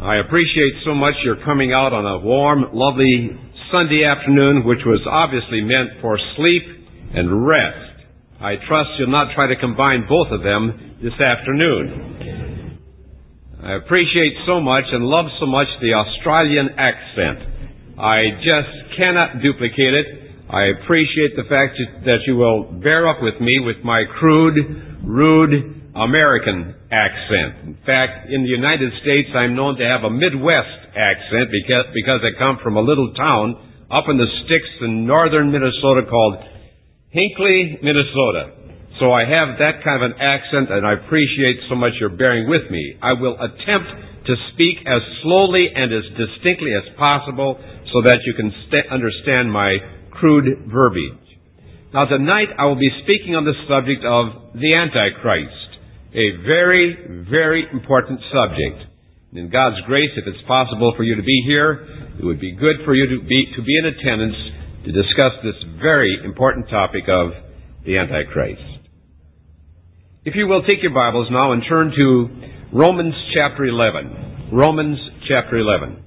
I appreciate so much your coming out on a warm, lovely Sunday afternoon, which was obviously meant for sleep and rest. I trust you'll not try to combine both of them this afternoon. I appreciate so much and love so much the Australian accent. I just cannot duplicate it. I appreciate the fact that you will bear up with me with my crude, rude American accent. In fact, in the United States, I'm known to have a Midwest accent because I come from a little town up in the sticks in northern Minnesota called Hinckley, Minnesota. So I have that kind of an accent, and I appreciate so much your bearing with me. I will attempt to speak as slowly and as distinctly as possible so that you can understand my crude verbiage. Now, tonight I will be speaking on the subject of the Antichrist. A very, very important subject. And in God's grace, if it's possible for you to be here, it would be good for you to be in attendance to discuss this very important topic of the Antichrist. If you will take your Bibles now and turn to Romans chapter 11. Romans chapter 11.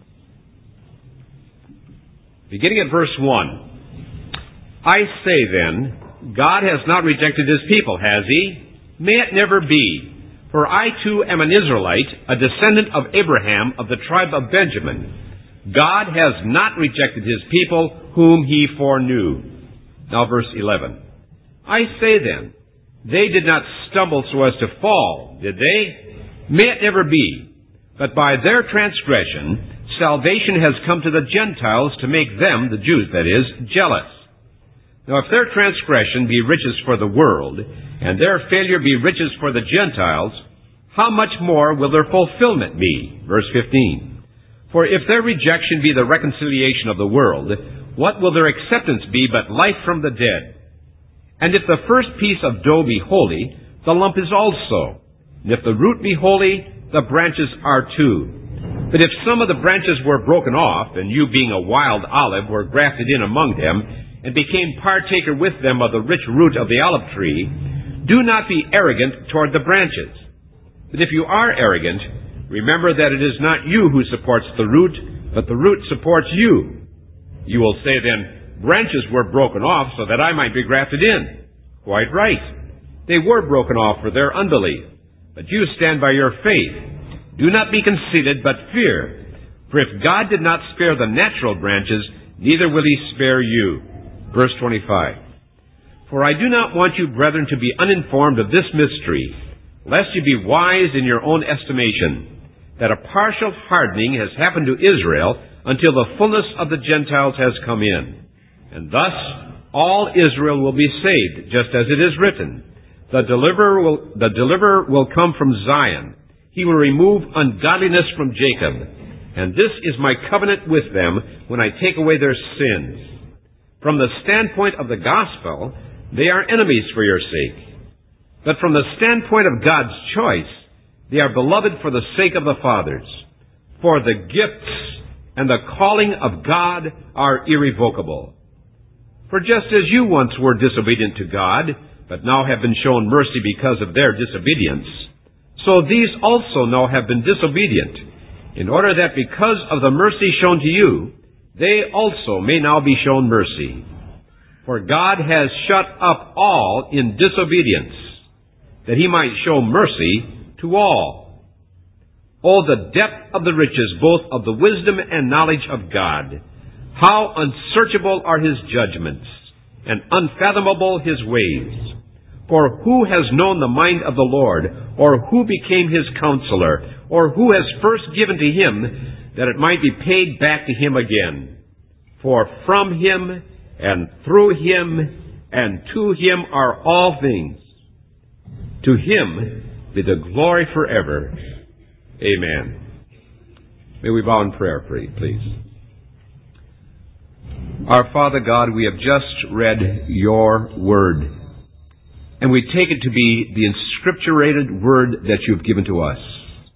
Beginning at verse 1. I say then, God has not rejected His people, has He? May it never be. For I too am an Israelite, a descendant of Abraham of the tribe of Benjamin. God has not rejected His people whom He foreknew. Now verse 11. I say then, they did not stumble so as to fall, did they? May it never be. But by their transgression, salvation has come to the Gentiles to make them, the Jews that is, jealous. Now if their transgression be riches for the world, and their failure be riches for the Gentiles, how much more will their fulfillment be? Verse 15. For if their rejection be the reconciliation of the world, what will their acceptance be but life from the dead? And if the first piece of dough be holy, the lump is also. And if the root be holy, the branches are too. But if some of the branches were broken off, and you being a wild olive were grafted in among them, and became partaker with them of the rich root of the olive tree, do not be arrogant toward the branches. But if you are arrogant, remember that it is not you who supports the root, but the root supports you. You will say then, branches were broken off so that I might be grafted in. Quite right. They were broken off for their unbelief. But you stand by your faith. Do not be conceited, but fear. For if God did not spare the natural branches, neither will He spare you. Verse 25. For I do not want you, brethren, to be uninformed of this mystery, lest you be wise in your own estimation, that a partial hardening has happened to Israel until the fullness of the Gentiles has come in. And thus all Israel will be saved, just as it is written, The deliverer will come from Zion. He will remove ungodliness from Jacob. And this is my covenant with them when I take away their sins. From the standpoint of the gospel, they are enemies for your sake. But from the standpoint of God's choice, they are beloved for the sake of the fathers. For the gifts and the calling of God are irrevocable. For just as you once were disobedient to God, but now have been shown mercy because of their disobedience, so these also now have been disobedient, in order that because of the mercy shown to you, they also may now be shown mercy. For God has shut up all in disobedience, that He might show mercy to all. Oh, the depth of the riches, both of the wisdom and knowledge of God! How unsearchable are His judgments, and unfathomable His ways! For who has known the mind of the Lord, or who became His counselor, or who has first given to Him, that it might be paid back to Him again? For from Him, and through Him, and to Him are all things. To Him be the glory forever. Amen. May we bow in prayer, please. Our Father God, we have just read Your Word, and we take it to be the inscripturated Word that You've given to us.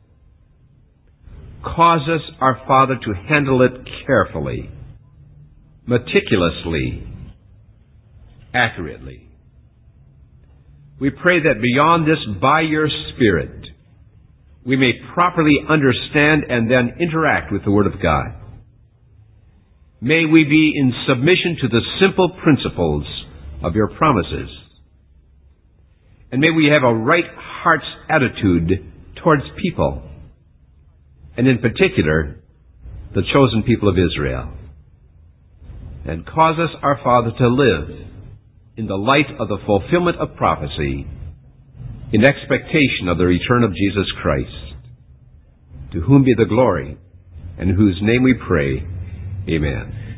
Cause us, our Father, to handle it carefully, meticulously, accurately. We pray that beyond this, by Your Spirit, we may properly understand and then interact with the Word of God. May we be in submission to the simple principles of your promises. And may we have a right heart's attitude towards people, and in particular, the chosen people of Israel. And cause us, our Father, to live in the light of the fulfillment of prophecy, in expectation of the return of Jesus Christ, to whom be the glory, and in whose name we pray. Amen.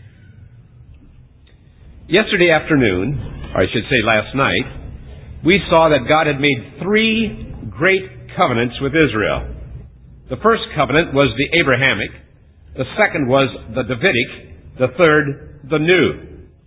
Yesterday afternoon, or I should say last night, we saw that God had made 3 great covenants with Israel. The first covenant was the Abrahamic, the second was the Davidic, the third, the New.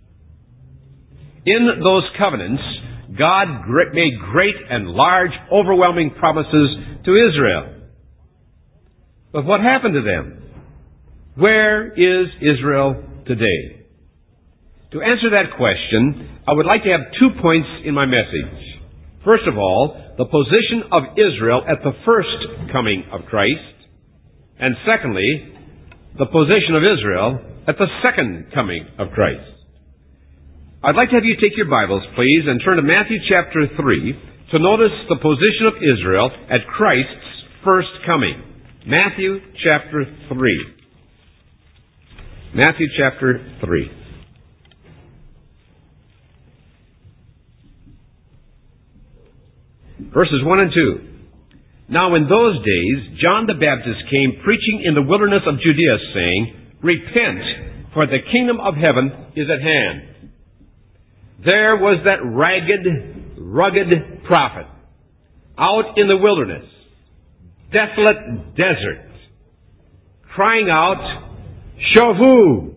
In those covenants, God made great and large, overwhelming promises to Israel. But what happened to them? Where is Israel today? To answer that question, I would like to have 2 points in my message. First of all, the position of Israel at the first coming of Christ. And secondly, the position of Israel at the second coming of Christ. I'd like to have you take your Bibles, please, and turn to Matthew chapter 3 to notice the position of Israel at Christ's first coming. Matthew chapter 3. Matthew chapter 3. Verses 1 and 2. Now in those days, John the Baptist came preaching in the wilderness of Judea, saying, Repent, for the kingdom of heaven is at hand. There was that ragged, rugged prophet out in the wilderness, desolate desert, crying out, Shavu!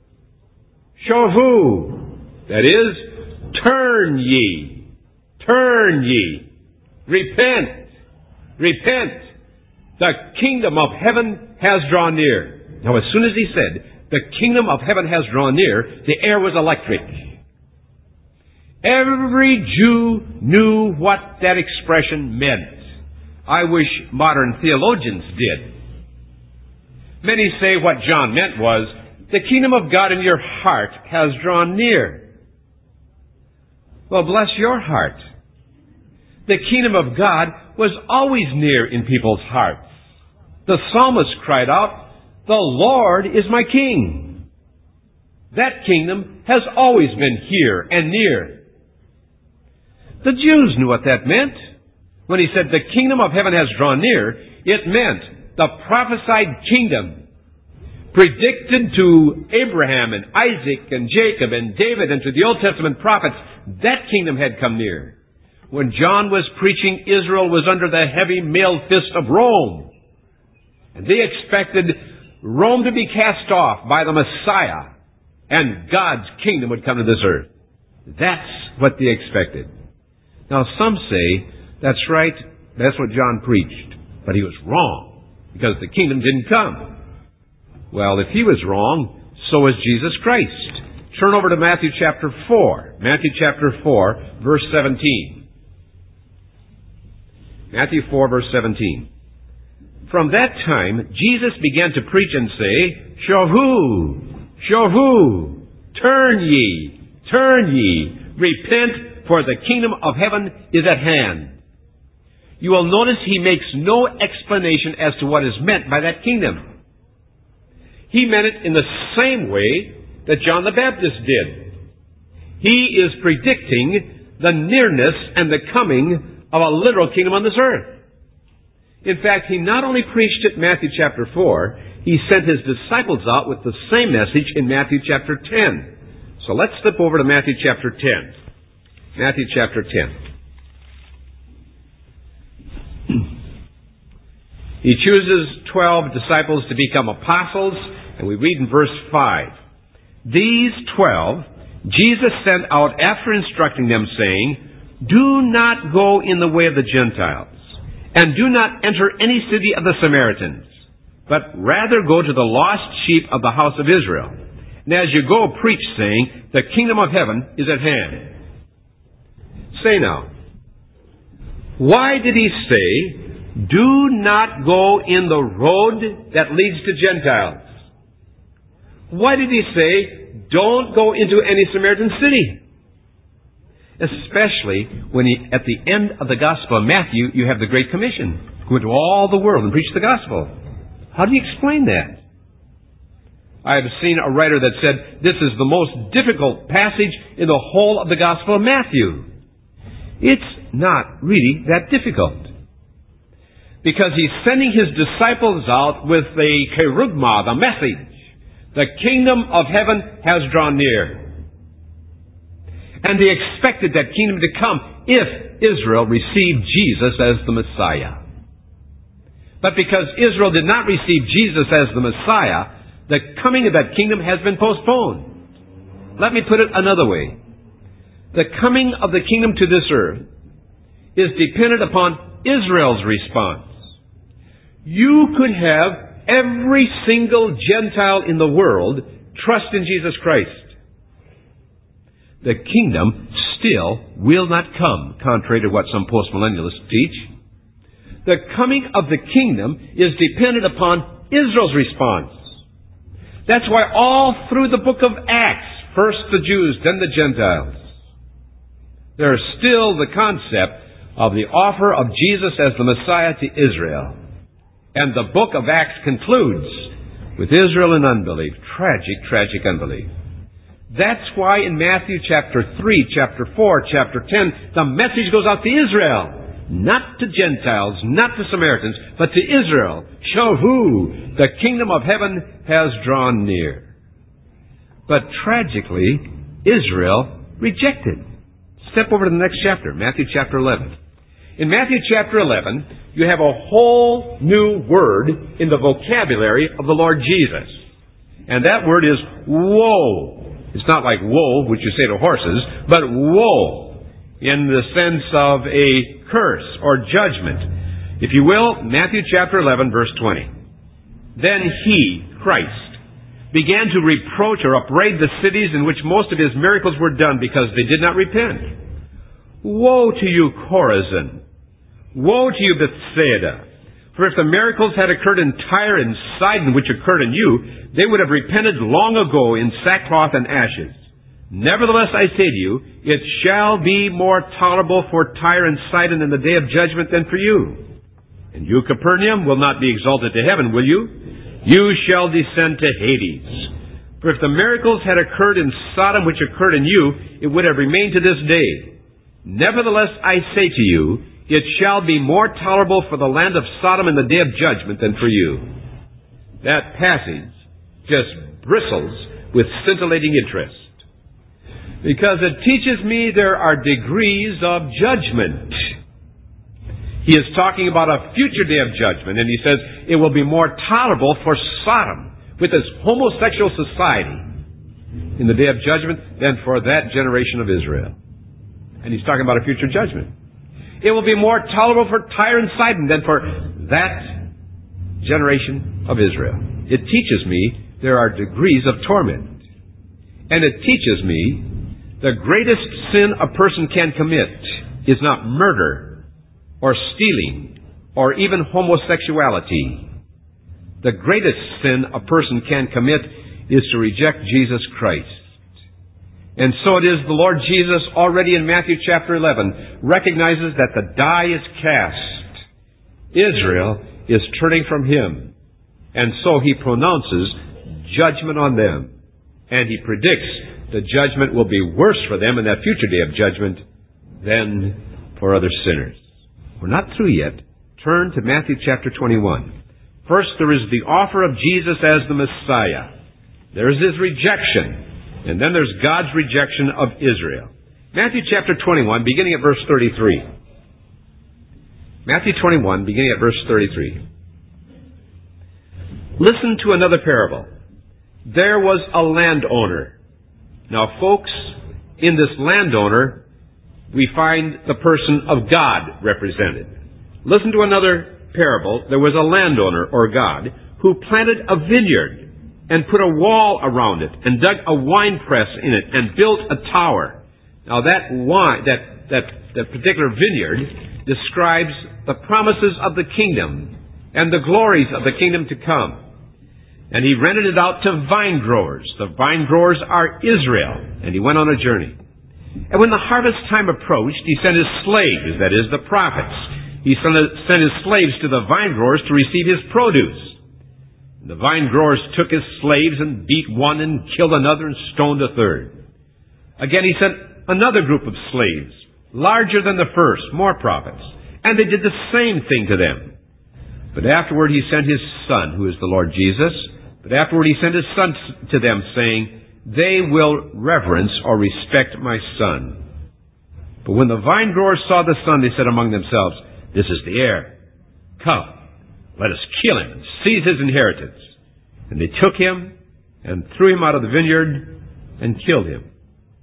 Shavu! That is, turn ye! Turn ye! Repent! Repent! The kingdom of heaven has drawn near. Now, as soon as he said, the kingdom of heaven has drawn near, the air was electric. Every Jew knew what that expression meant. I wish modern theologians did. Many say what John meant was, the kingdom of God in your heart has drawn near. Well, bless your heart. The kingdom of God was always near in people's hearts. The psalmist cried out, The Lord is my king. That kingdom has always been here and near. The Jews knew what that meant. When he said, the kingdom of heaven has drawn near, it meant the prophesied kingdom predicted to Abraham and Isaac and Jacob and David and to the Old Testament prophets. That kingdom had come near. When John was preaching, Israel was under the heavy mailed fist of Rome. And they expected Rome to be cast off by the Messiah, and God's kingdom would come to this earth. That's what they expected. Now, some say, that's right, that's what John preached. But he was wrong, because the kingdom didn't come. Well, if he was wrong, so was Jesus Christ. Turn over to Matthew chapter 4. Matthew chapter 4, verse 17. Matthew 4, verse 17. From that time, Jesus began to preach and say, Shavu! Shavu! Turn ye! Repent, for the kingdom of heaven is at hand. You will notice he makes no explanation as to what is meant by that kingdom. He meant it in the same way that John the Baptist did. He is predicting the nearness and the coming of a literal kingdom on this earth. In fact, he not only preached it in Matthew chapter 4, he sent his disciples out with the same message in Matthew chapter 10. So let's flip over to Matthew chapter 10. Matthew chapter 10. He chooses 12 disciples to become apostles, and we read in verse 5. These 12 Jesus sent out after instructing them, saying, Do not go in the way of the Gentiles, and do not enter any city of the Samaritans, but rather go to the lost sheep of the house of Israel. And as you go, preach, saying, The kingdom of heaven is at hand. Say now, why did he say, Do not go in the road that leads to Gentiles. Why did he say, don't go into any Samaritan city? Especially when at the end of the Gospel of Matthew, you have the Great Commission. Go into all the world and preach the Gospel. How do you explain that? I have seen a writer that said, this is the most difficult passage in the whole of the Gospel of Matthew. It's not really that difficult. Because he's sending his disciples out with the kerugma, the message. The kingdom of heaven has drawn near. And they expected that kingdom to come if Israel received Jesus as the Messiah. But because Israel did not receive Jesus as the Messiah, the coming of that kingdom has been postponed. Let me put it another way. The coming of the kingdom to this earth is dependent upon Israel's response. You could have every single Gentile in the world trust in Jesus Christ. The kingdom still will not come, contrary to what some postmillennialists teach. The coming of the kingdom is dependent upon Israel's response. That's why all through the book of Acts, first the Jews, then the Gentiles, there's still the concept of the offer of Jesus as the Messiah to Israel. And the book of Acts concludes with Israel in unbelief. Tragic, tragic unbelief. That's why in Matthew chapter 3, chapter 4, chapter 10, the message goes out to Israel. Not to Gentiles, not to Samaritans, but to Israel. Show who the kingdom of heaven has drawn near. But tragically, Israel rejected. Step over to the next chapter, Matthew chapter 11. In Matthew chapter 11, you have a whole new word in the vocabulary of the Lord Jesus. And that word is woe. It's not like woe, which you say to horses, but woe in the sense of a curse or judgment. If you will, Matthew chapter 11, verse 20. Then he, Christ, began to reproach or upbraid the cities in which most of his miracles were done because they did not repent. Woe to you, Chorazin! Woe to you, Bethsaida! For if the miracles had occurred in Tyre and Sidon, which occurred in you, they would have repented long ago in sackcloth and ashes. Nevertheless, I say to you, it shall be more tolerable for Tyre and Sidon in the day of judgment than for you. And you, Capernaum, will not be exalted to heaven, will you? You shall descend to Hades. For if the miracles had occurred in Sodom, which occurred in you, it would have remained to this day. Nevertheless, I say to you, it shall be more tolerable for the land of Sodom in the day of judgment than for you. That passage just bristles with scintillating interest. Because it teaches me there are degrees of judgment. He is talking about a future day of judgment, and he says it will be more tolerable for Sodom with its homosexual society in the day of judgment than for that generation of Israel. And he's talking about a future judgment. It will be more tolerable for Tyre and Sidon than for that generation of Israel. It teaches me there are degrees of torment. And it teaches me the greatest sin a person can commit is not murder or stealing or even homosexuality. The greatest sin a person can commit is to reject Jesus Christ. And so it is the Lord Jesus already in Matthew chapter 11 recognizes that the die is cast. Israel is turning from Him. And so He pronounces judgment on them. And He predicts the judgment will be worse for them in that future day of judgment than for other sinners. We're not through yet. Turn to Matthew chapter 21. First, there is the offer of Jesus as the Messiah. There is His rejection. And then there's God's rejection of Israel. Matthew chapter 21, beginning at verse 33. Matthew 21, beginning at verse 33. Listen to another parable. There was a landowner. Now, folks, in this landowner, we find the person of God represented. Listen to another parable. There was a landowner, or God, who planted a vineyard and put a wall around it, and dug a wine press in it, and built a tower. Now that particular vineyard describes the promises of the kingdom and the glories of the kingdom to come. And he rented it out to vine growers. The vine growers are Israel. And he went on a journey. And when the harvest time approached, he sent his slaves, that is, the prophets. He sent his slaves to the vine growers to receive his produce. The vine growers took his slaves and beat one and killed another and stoned a third. Again, he sent another group of slaves, larger than the first, more prophets. And they did the same thing to them. But afterward he sent his son, who is the Lord Jesus. But afterward he sent his son to them, saying, they will reverence or respect my son. But when the vine growers saw the son, they said among themselves, this is the heir. Come, let us kill him and seize his inheritance. And they took him and threw him out of the vineyard and killed him.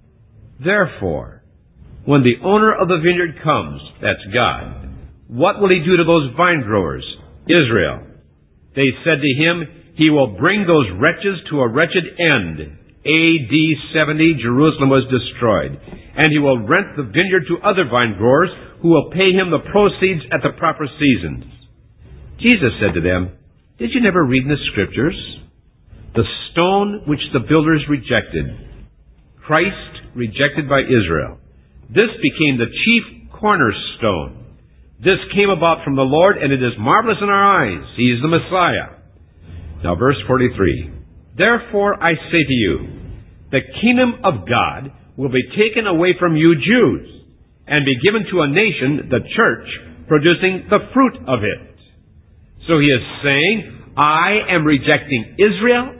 Therefore, when the owner of the vineyard comes, that's God, what will he do to those vine growers? Israel. They said to him, he will bring those wretches to a wretched end. AD 70, Jerusalem was destroyed. And he will rent the vineyard to other vine growers who will pay him the proceeds at the proper seasons. Jesus said to them, did you never read in the Scriptures? The stone which the builders rejected, Christ rejected by Israel. This became the chief cornerstone. This came about from the Lord, and it is marvelous in our eyes. He is the Messiah. Now verse 43. Therefore I say to you, the kingdom of God will be taken away from you Jews, and be given to a nation, the church, producing the fruit of it. So he is saying, I am rejecting Israel.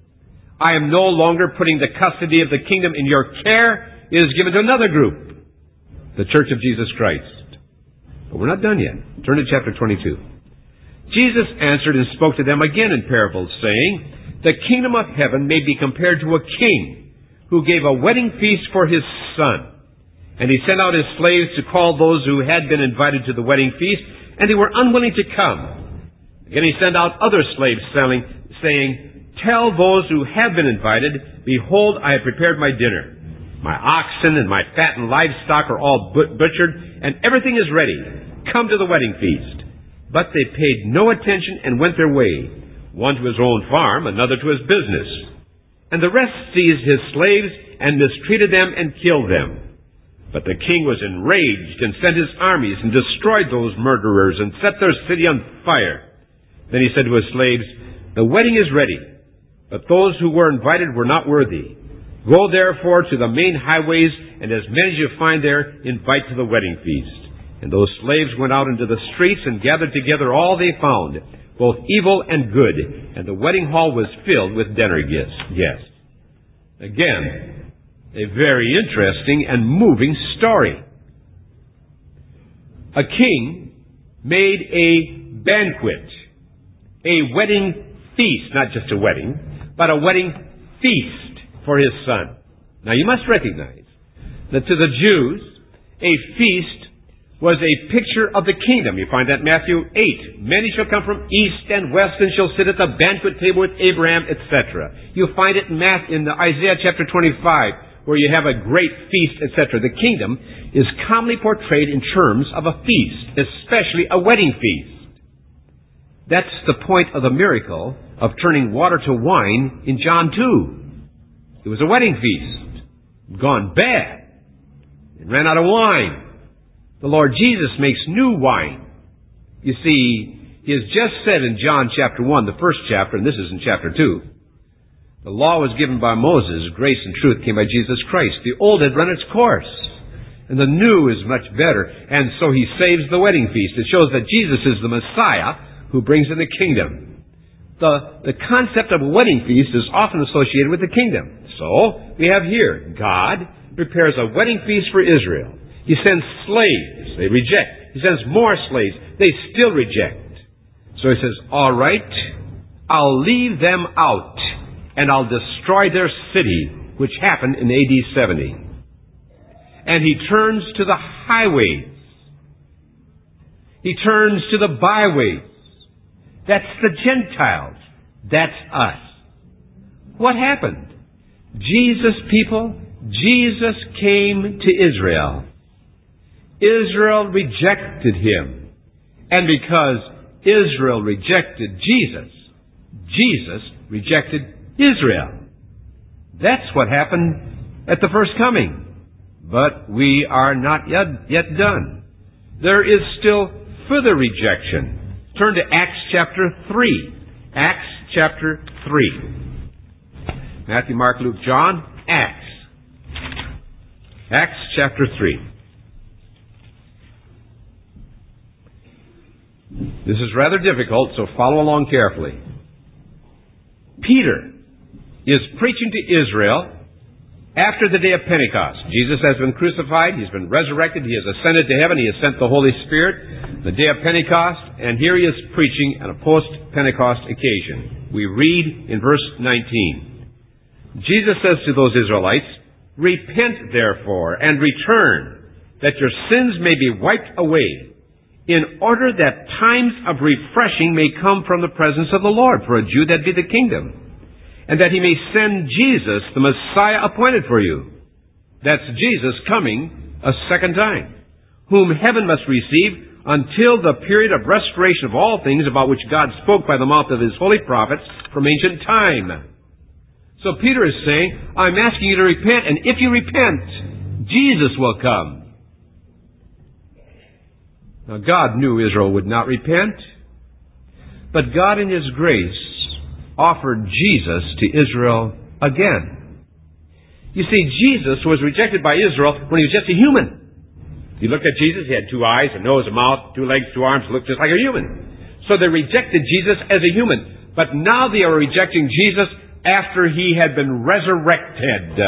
I am no longer putting the custody of the kingdom in your care. It is given to another group, the church of Jesus Christ. But we're not done yet. Turn to chapter 22. Jesus answered and spoke to them again in parables, saying, the kingdom of heaven may be compared to a king who gave a wedding feast for his son. And he sent out his slaves to call those who had been invited to the wedding feast, and they were unwilling to come. Again he sent out other slaves, saying, tell those who have been invited, behold, I have prepared my dinner. My oxen and my fattened livestock are all butchered, and everything is ready. Come to the wedding feast. But they paid no attention and went their way, one to his own farm, another to his business. And the rest seized his slaves and mistreated them and killed them. But the king was enraged and sent his armies and destroyed those murderers and set their city on fire. Then he said to his slaves, the wedding is ready, but those who were invited were not worthy. Go therefore to the main highways, and as many as you find there, invite to the wedding feast. And those slaves went out into the streets and gathered together all they found, both evil and good, and the wedding hall was filled with dinner guests. Again, a very interesting and moving story. A king made a banquet, a wedding feast, not just a wedding, but a wedding feast for his son. Now you must recognize that to the Jews, a feast was a picture of the kingdom. You find that in Matthew 8. Many shall come from east and west and shall sit at the banquet table with Abraham, etc. You find it in Isaiah chapter 25, where you have a great feast, etc. The kingdom is commonly portrayed in terms of a feast, especially a wedding feast. That's the point of the miracle of turning water to wine in John 2. It was a wedding feast. Gone bad. It ran out of wine. The Lord Jesus makes new wine. You see, he has just said in John chapter 1, the first chapter, and this is in chapter 2, the law was given by Moses, grace and truth came by Jesus Christ. The old had run its course, and the new is much better, and so he saves the wedding feast. It shows that Jesus is the Messiah who brings in the kingdom. The concept of a wedding feast is often associated with the kingdom. So, we have here, God prepares a wedding feast for Israel. He sends slaves. They reject. He sends more slaves. They still reject. So he says, all right, I'll leave them out, and I'll destroy their city, which happened in AD 70. And he turns to the highways. He turns to the byways. That's the Gentiles. That's us. What happened? Jesus came to Israel. Israel rejected him. And because Israel rejected Jesus, Jesus rejected Israel. That's what happened at the first coming. But we are not yet done. There is still further rejection. Turn to Acts chapter 3. Acts chapter 3. Matthew, Mark, Luke, John, Acts. Acts chapter 3. This is rather difficult, so follow along carefully. Peter is preaching to Israel after the day of Pentecost. Jesus has been crucified, He's been resurrected, He has ascended to heaven, He has sent the Holy Spirit, the day of Pentecost, and here He is preaching on a post-Pentecost occasion. We read in verse 19. Jesus says to those Israelites, "Repent therefore and return, that your sins may be wiped away, in order that times of refreshing may come from the presence of the Lord. For a Jew that be the kingdom, and that He may send Jesus, the Messiah appointed for you." That's Jesus coming a second time, "whom heaven must receive until the period of restoration of all things, about which God spoke by the mouth of His holy prophets from ancient time." So Peter is saying, I'm asking you to repent, and if you repent, Jesus will come. Now God knew Israel would not repent, but God in His grace offered Jesus to Israel again. You see, Jesus was rejected by Israel when He was just a human. You looked at Jesus, He had 2 eyes, a nose, a mouth, 2 legs, 2 arms, looked just like a human. So they rejected Jesus as a human. But now they are rejecting Jesus after He had been resurrected.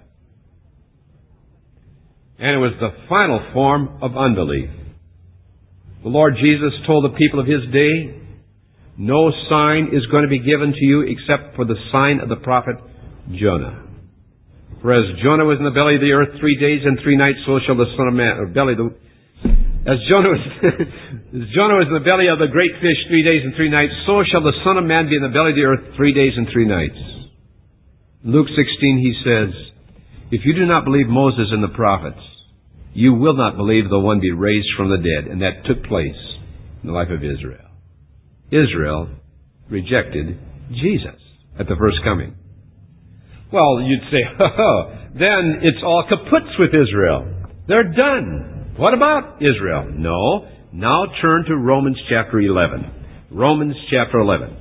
And it was the final form of unbelief. The Lord Jesus told the people of His day, "No sign is going to be given to you except for the sign of the prophet Jonah. For as Jonah was in the belly of the earth 3 days and 3 nights, so shall the Son of Man," as Jonah was in the belly of the great fish 3 days and 3 nights, so shall the Son of Man be in the belly of the earth 3 days and 3 nights. Luke 16, He says, "If you do not believe Moses and the prophets, you will not believe though one be raised from the dead." And that took place in the life of Israel. Israel rejected Jesus at the first coming. Well, you'd say, then it's all kaput with Israel. They're done. What about Israel? No. Now turn to Romans chapter 11. Romans chapter 11.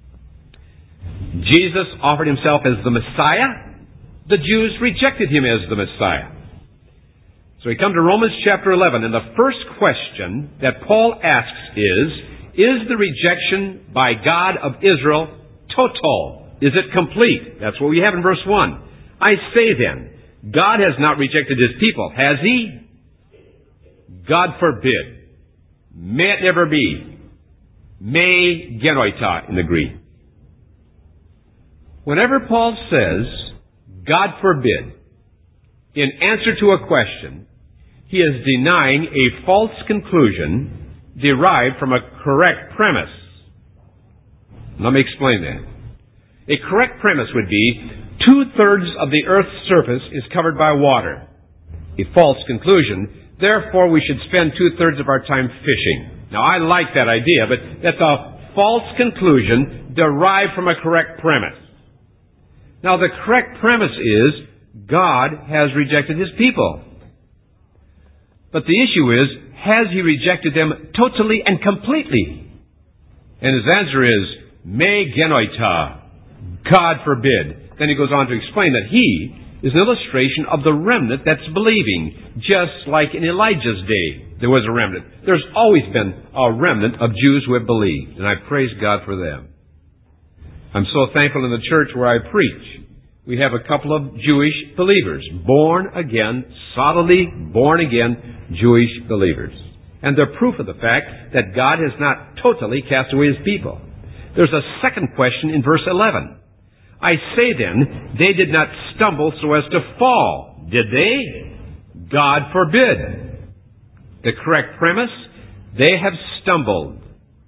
Jesus offered Himself as the Messiah. The Jews rejected Him as the Messiah. So we come to Romans chapter 11, and the first question that Paul asks is the rejection by God of Israel total? Is it complete? That's what we have in verse 1. "I say then, God has not rejected His people, has He? God forbid. May it never be. Me genoita in the Greek." Whenever Paul says, "God forbid," in answer to a question, he is denying a false conclusion derived from a correct premise. Let me explain that. A correct premise would be 2/3 of the earth's surface is covered by water. A false conclusion, therefore we should spend 2/3 of our time fishing. Now I like that idea, but that's a false conclusion derived from a correct premise. Now the correct premise is God has rejected His people. But the issue is, has He rejected them totally and completely? And His answer is, "Me genoita." God forbid. Then He goes on to explain that He is an illustration of the remnant that's believing. Just like in Elijah's day, there was a remnant. There's always been a remnant of Jews who have believed, and I praise God for them. I'm so thankful in the church where I preach. We have a couple of Jewish believers, born again, solidly born again Jewish believers. And they're proof of the fact that God has not totally cast away His people. There's a second question in verse 11. "I say then, they did not stumble so as to fall, did they? God forbid." The correct premise, they have stumbled.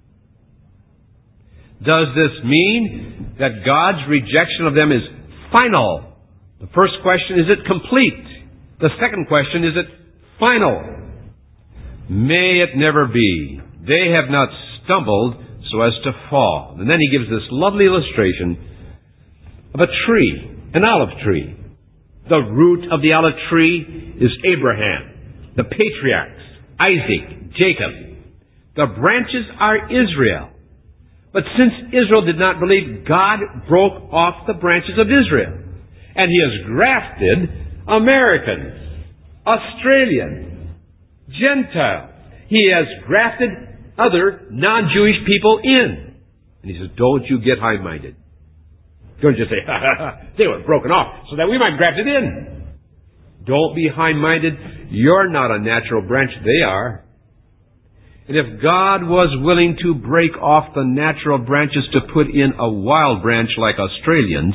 Does this mean that God's rejection of them is final? The first question, is it complete? The second question, is it final? May it never be. they have not stumbled so as to fall. And then he gives this lovely illustration of a tree, an olive tree. The root of the olive tree is Abraham, the patriarchs, Isaac, Jacob. The branches are Israel. But since Israel did not believe, God broke off the branches of Israel. And he has grafted Americans, Australians, Gentiles. He has grafted other non-Jewish people in. And he says, don't you get high-minded. Don't just say, they were broken off so that we might graft it in. Don't be high-minded. You're not a natural branch. They are. And if God was willing to break off the natural branches to put in a wild branch like Australians,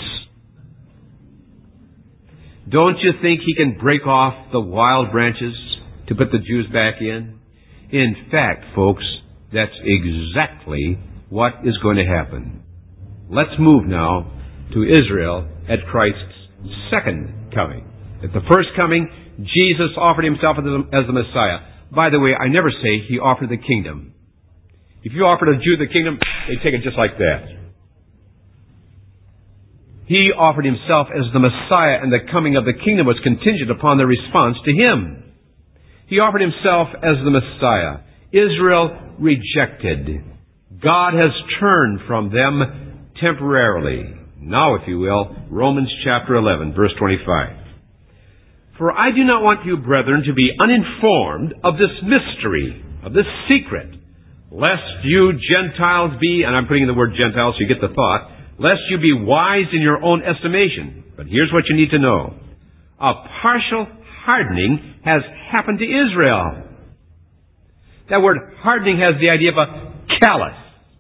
don't you think he can break off the wild branches to put the Jews back in? In fact, folks, that's exactly what is going to happen. Let's move now to Israel at Christ's second coming. At the first coming, Jesus offered himself as the Messiah. By the way, I never say he offered the kingdom. If you offered a Jew the kingdom, they'd take it just like that. He offered himself as the Messiah, and the coming of the kingdom was contingent upon their response to him. He offered himself as the Messiah. Israel rejected. God has turned from them temporarily. Now, if you will, Romans chapter 11, verse 25. For I do not want you, brethren, to be uninformed of this mystery, of this secret, lest you Gentiles be, and I'm putting in the word Gentiles so you get the thought, lest you be wise in your own estimation. But here's what you need to know. A partial hardening has happened to Israel. That word hardening has the idea of a callus.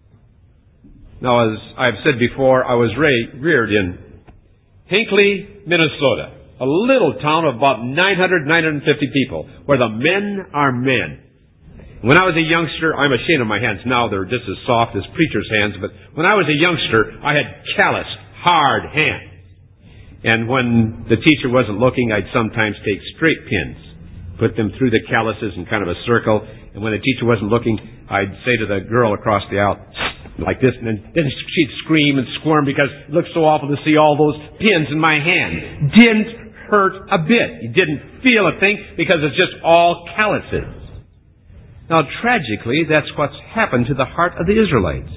Now, as I've said before, I was reared in Hinckley, Minnesota, a little town of about 950 people, where the men are men. When I was a youngster, I'm ashamed of my hands now, they're just as soft as preacher's hands, but when I was a youngster, I had callous, hard hands. And when the teacher wasn't looking, I'd sometimes take straight pins, put them through the calluses in kind of a circle, and when the teacher wasn't looking, I'd say to the girl across the aisle, like this, and then she'd scream and squirm because it looked so awful to see all those pins in my hand. Didn't hurt a bit. You didn't feel a thing because it's just all calluses. Now, tragically, that's what's happened to the heart of the Israelites.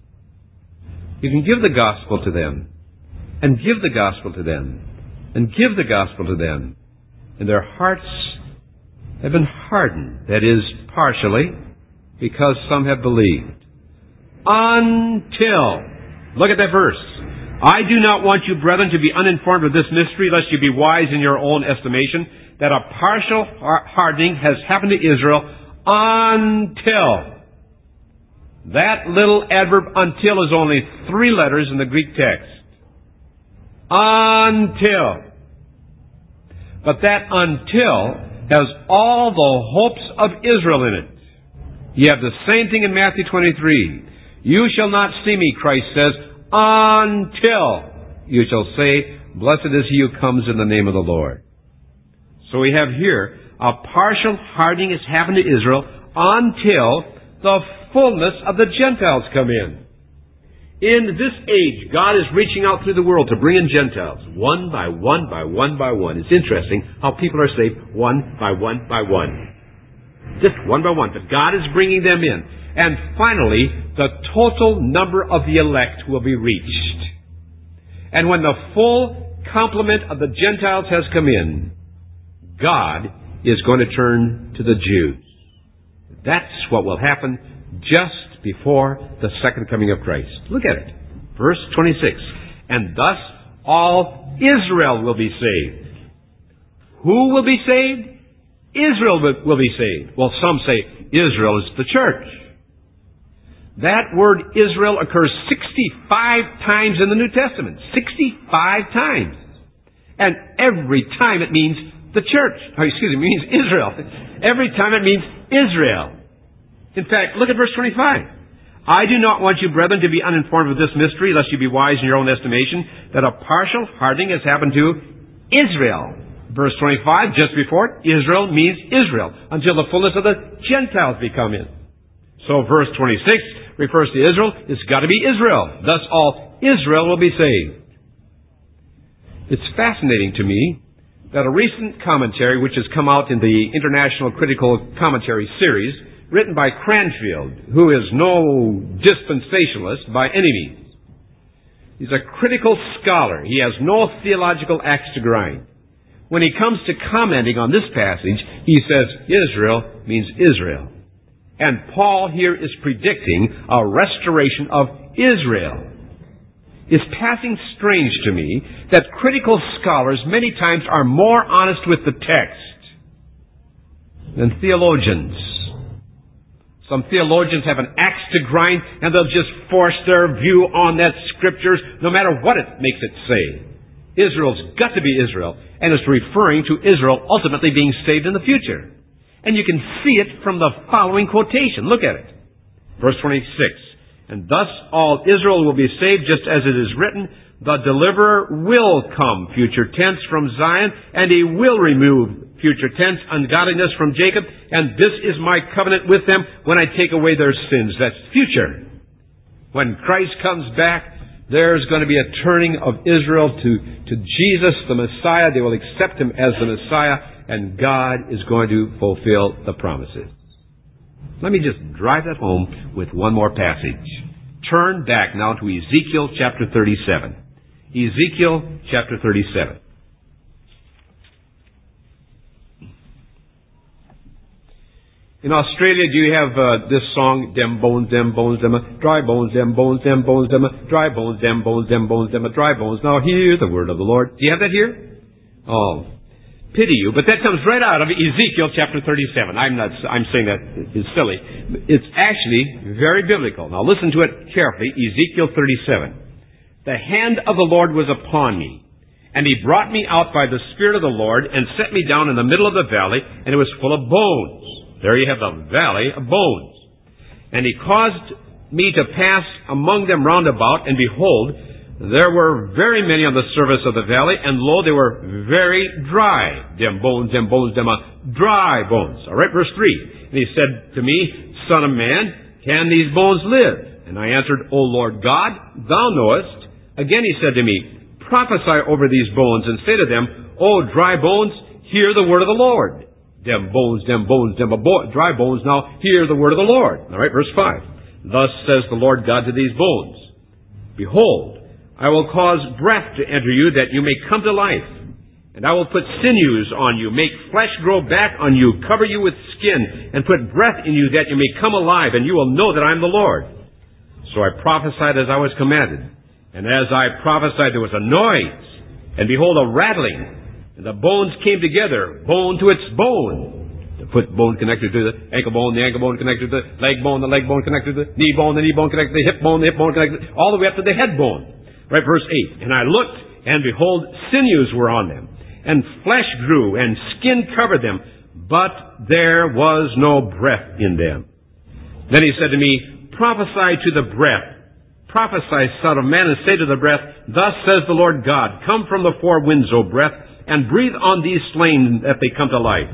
You can give the gospel to them, and give the gospel to them, and give the gospel to them, and their hearts have been hardened. That is, partially, because some have believed. Until, look at that verse. I do not want you, brethren, to be uninformed of this mystery, lest you be wise in your own estimation, that a partial hardening has happened to Israel until. That little adverb until is only 3 letters in the Greek text. Until. But that until has all the hopes of Israel in it. You have the same thing in Matthew 23. You shall not see me, Christ says, until you shall say, blessed is he who comes in the name of the Lord. So we have here, a partial hardening has happened to Israel until the fullness of the Gentiles come in. In this age, God is reaching out through the world to bring in Gentiles, one by one by one by one. It's interesting how people are saved one by one by one. Just one by one. But God is bringing them in. And finally, the total number of the elect will be reached. And when the full complement of the Gentiles has come in, God is going to turn to the Jews. That's what will happen just before the second coming of Christ. Look at it. Verse 26. And thus all Israel will be saved. Who will be saved? Israel will be saved. Well, some say Israel is the church. That word Israel occurs 65 times in the New Testament. 65 times. And every time it means the church. It means Israel. Every time it means Israel. In fact, look at verse 25. I do not want you, brethren, to be uninformed of this mystery, lest you be wise in your own estimation, that a partial hardening has happened to Israel. Verse 25, just before it, Israel means Israel, until the fullness of the Gentiles be come in. So verse 26 refers to Israel. It's got to be Israel. Thus all Israel will be saved. It's fascinating to me that a recent commentary, which has come out in the International Critical Commentary series, written by Cranfield, who is no dispensationalist by any means. He's a critical scholar. He has no theological axe to grind. When he comes to commenting on this passage, he says Israel means Israel. And Paul here is predicting a restoration of Israel. It's passing strange to me that critical scholars many times are more honest with the text than theologians. Some theologians have an axe to grind and they'll just force their view on that scriptures no matter what it makes it say. Israel's got to be Israel, and it's referring to Israel ultimately being saved in the future. And you can see it from the following quotation. Look at it. Verse 26. And thus all Israel will be saved, just as it is written, the deliverer will come, future tense, from Zion, and he will remove, future tense, ungodliness from Jacob, and this is my covenant with them when I take away their sins. That's future. When Christ comes back, there's going to be a turning of Israel to Jesus, the Messiah. They will accept him as the Messiah, and God is going to fulfill the promises. Let me just drive that home with one more passage. Turn back now to Ezekiel chapter 37. Ezekiel chapter 37. In Australia, do you have this song, them bones, dry bones, them bones, dry bones, them bones, dry bones. Now hear the word of the Lord. Do you have that here? Oh, pity you, but that comes right out of Ezekiel chapter 37. I'm saying that is silly. It's actually very biblical. Now listen to it carefully. Ezekiel 37. The hand of the Lord was upon me, and he brought me out by the Spirit of the Lord and set me down in the middle of the valley, and it was full of bones. There you have the valley of bones. And he caused me to pass among them round about, and behold, there were very many on the surface of the valley, and lo, they were very dry. Them bones, dry bones. All right, verse 3. And he said to me, Son of man, can these bones live? And I answered, O Lord God, thou knowest. Again he said to me, prophesy over these bones, and say to them, O dry bones, hear the word of the Lord. Them bones, dry bones, now hear the word of the Lord. All right, verse 5. Thus says the Lord God to these bones, behold, I will cause breath to enter you, that you may come to life. And I will put sinews on you, make flesh grow back on you, cover you with skin, and put breath in you, that you may come alive, and you will know that I am the Lord. So I prophesied as I was commanded. And as I prophesied, there was a noise, and behold, a rattling. And the bones came together, bone to its bone. The foot bone connected to the ankle bone connected to the leg bone connected to the knee bone connected to the hip bone connected, all the way up to the head bone. Right, verse 8. And I looked, and behold, sinews were on them, and flesh grew, and skin covered them, but there was no breath in them. Then he said to me, prophesy to the breath. Prophesy, son of man, and say to the breath, thus says the Lord God, come from the four winds, O breath, and breathe on these slain that they come to life.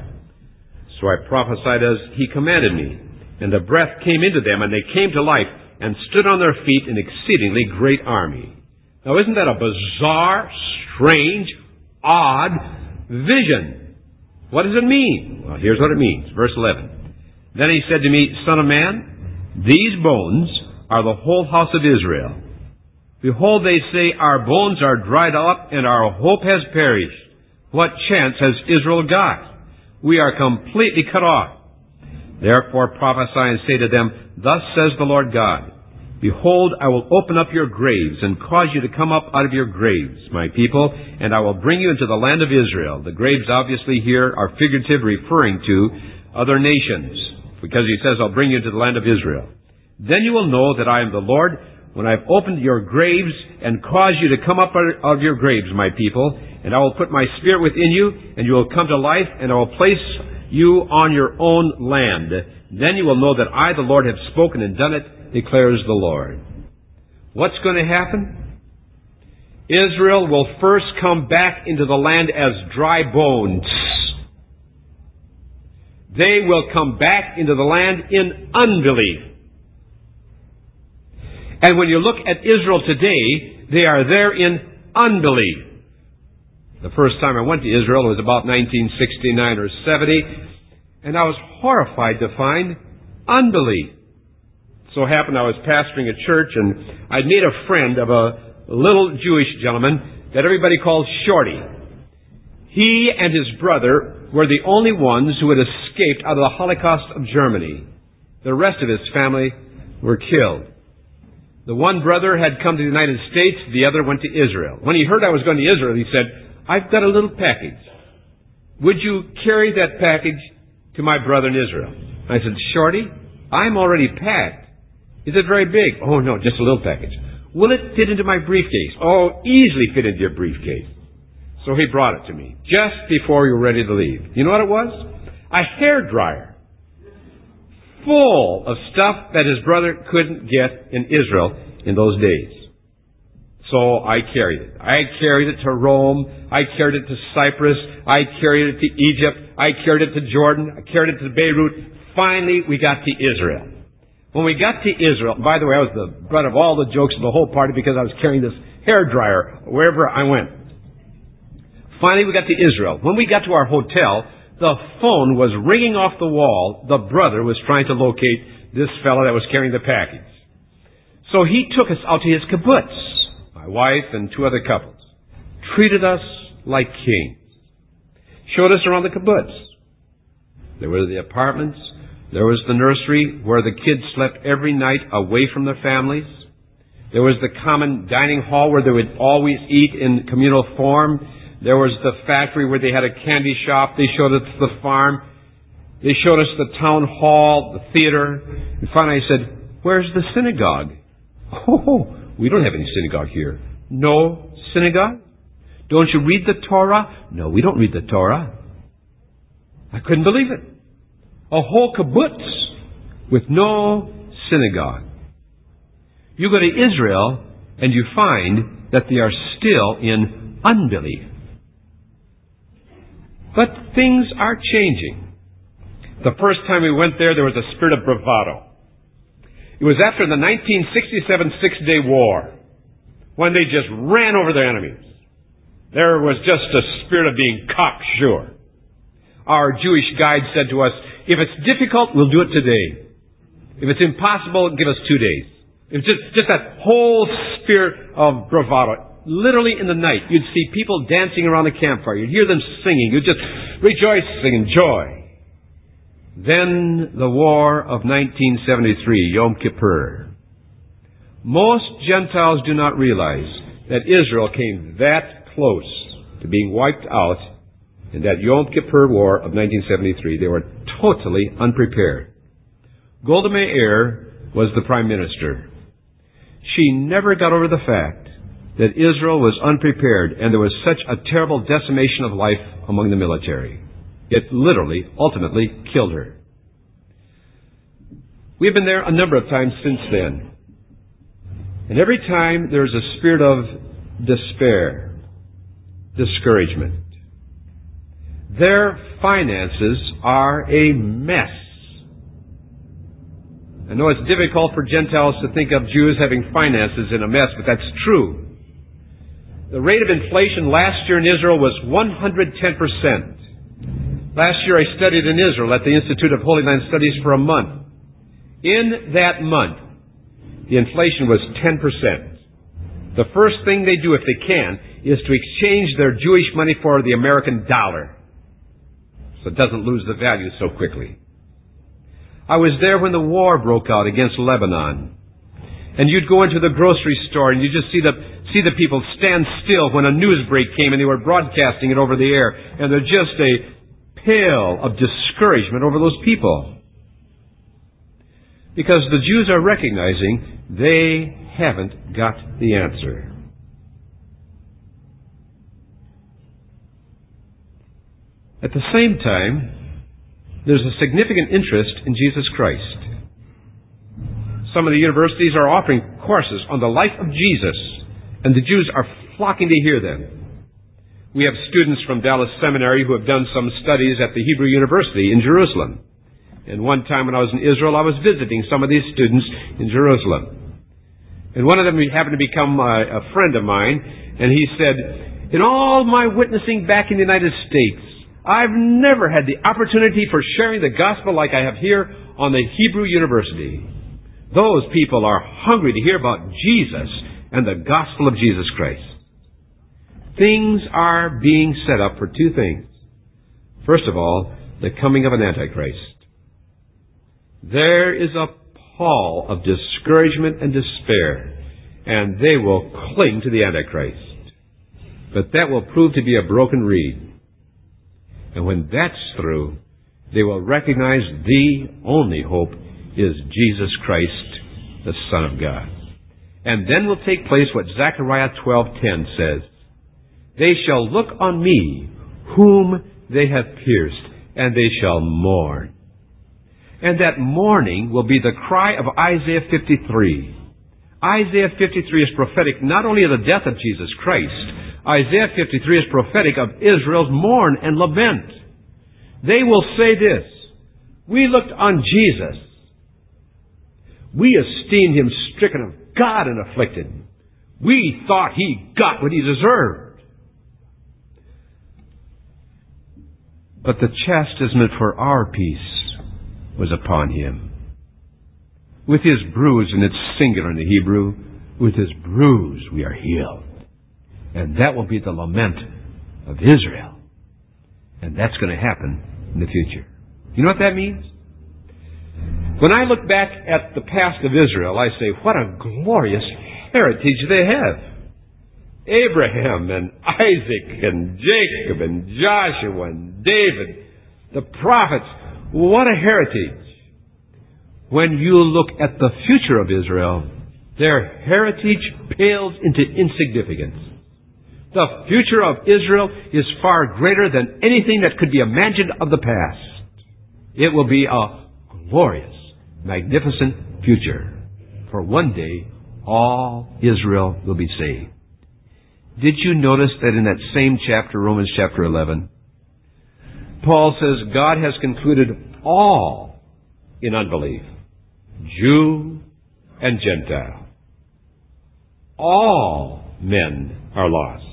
So I prophesied as he commanded me, and the breath came into them, and they came to life, and stood on their feet an exceedingly great army. Now isn't that a bizarre, strange, odd vision? What does it mean? Well, here's what it means. Verse 11. Then he said to me, Son of man, these bones are the whole house of Israel. Behold, they say, our bones are dried up, and our hope has perished. What chance has Israel got? We are completely cut off. Therefore prophesy and say to them, thus says the Lord God, behold, I will open up your graves and cause you to come up out of your graves, my people, and I will bring you into the land of Israel. The graves obviously here are figurative, referring to other nations, because he says, I'll bring you into the land of Israel. Then you will know that I am the Lord, when I have opened your graves and caused you to come up out of your graves, my people, and I will put my spirit within you, and you will come to life, and I will place you on your own land. Then you will know that I, the Lord, have spoken and done it, declares the Lord. What's going to happen? Israel will first come back into the land as dry bones. They will come back into the land in unbelief. And when you look at Israel today, they are there in unbelief. The first time I went to Israel was about 1969 or 70, and I was horrified to find unbelief. So happened I was pastoring a church, and I'd made a friend of a little Jewish gentleman that everybody called Shorty. He and his brother were the only ones who had escaped out of the Holocaust of Germany. The rest of his family were killed. The one brother had come to the United States, the other went to Israel. When he heard I was going to Israel, he said, "I've got a little package. Would you carry that package to my brother in Israel?" I said, "Shorty, I'm already packed. Is it very big?" "Oh, no, just a little package." "Will it fit into my briefcase?" "Oh, easily fit into your briefcase." So he brought it to me just before we were ready to leave. You know what it was? A hairdryer full of stuff that his brother couldn't get in Israel in those days. So I carried it. I carried it to Rome. I carried it to Cyprus. I carried it to Egypt. I carried it to Jordan. I carried it to Beirut. Finally, we got to Israel. When we got to Israel, by the way, I was the butt of all the jokes of the whole party because I was carrying this hairdryer wherever I went. Finally, we got to Israel. When we got to our hotel, the phone was ringing off the wall. The brother was trying to locate this fellow that was carrying the package. So he took us out to his kibbutz, my wife and two other couples. Treated us like kings. Showed us around the kibbutz. There were the apartments. There was the nursery where the kids slept every night away from their families. There was the common dining hall where they would always eat in communal form. There was the factory where they had a candy shop. They showed us the farm. They showed us the town hall, the theater. And finally I said, "Where's the synagogue?" "Oh, we don't have any synagogue here." "No synagogue? Don't you read the Torah?" "No, we don't read the Torah." I couldn't believe it. A whole kibbutz with no synagogue. You go to Israel and you find that they are still in unbelief. But things are changing. The first time we went there was a spirit of bravado. It was after the 1967 Six-Day War, when they just ran over their enemies. There was just a spirit of being cocksure. Our Jewish guide said to us, "If it's difficult, we'll do it today. If it's impossible, give us 2 days." It was just that whole spirit of bravado. Literally in the night, you'd see people dancing around the campfire. You'd hear them singing. You'd just rejoice, singing joy. Then the war of 1973, Yom Kippur. Most Gentiles do not realize that Israel came that close to being wiped out in that Yom Kippur War of 1973. They were totally unprepared. Golda Meir was the prime minister. She never got over the fact that Israel was unprepared and there was such a terrible decimation of life among the military. It literally, ultimately, killed her. We've been there a number of times since then. And every time there's a spirit of despair, discouragement. Their finances are a mess. I know it's difficult for Gentiles to think of Jews having finances in a mess, but that's true. The rate of inflation last year in Israel was 110%. Last year I studied in Israel at the Institute of Holy Land Studies for a month. In that month, the inflation was 10%. The first thing they do if they can is to exchange their Jewish money for the American dollar, so it doesn't lose the value so quickly. I was there when the war broke out against Lebanon. And you'd go into the grocery store and you'd just see the people stand still when a news break came and they were broadcasting it over the air. And there's just a pale of discouragement over those people. Because the Jews are recognizing they haven't got the answer. At the same time, there's a significant interest in Jesus Christ. Some of the universities are offering courses on the life of Jesus, and the Jews are flocking to hear them. We have students from Dallas Seminary who have done some studies at the Hebrew University in Jerusalem. And one time when I was in Israel, I was visiting some of these students in Jerusalem. And one of them happened to become a friend of mine, and he said, in all my witnessing back in the United States, I've never had the opportunity for sharing the gospel like I have here on the Hebrew University. Those people are hungry to hear about Jesus and the gospel of Jesus Christ. Things are being set up for two things. First of all, the coming of an Antichrist. There is a pall of discouragement and despair, and they will cling to the Antichrist. But that will prove to be a broken reed. And when that's through, they will recognize the only hope is Jesus Christ, the Son of God. And then will take place what Zechariah 12:10 says. They shall look on me, whom they have pierced, and they shall mourn. And that mourning will be the cry of Isaiah 53. Isaiah 53 is prophetic not only of the death of Jesus Christ. Isaiah 53 is prophetic of Israel's mourn and lament. They will say this, we looked on Jesus. We esteemed him stricken of God and afflicted. We thought he got what he deserved. But the chastisement for our peace was upon him. With his bruise, and it's singular in the Hebrew, with his bruise we are healed. And that will be the lament of Israel. And that's going to happen in the future. You know what that means? When I look back at the past of Israel, I say, what a glorious heritage they have. Abraham and Isaac and Jacob and Joshua and David, the prophets, what a heritage. When you look at the future of Israel, their heritage pales into insignificance. The future of Israel is far greater than anything that could be imagined of the past. It will be a glorious, magnificent future. For one day, all Israel will be saved. Did you notice that in that same chapter, Romans chapter 11, Paul says God has concluded all in unbelief, Jew and Gentile. All men are lost.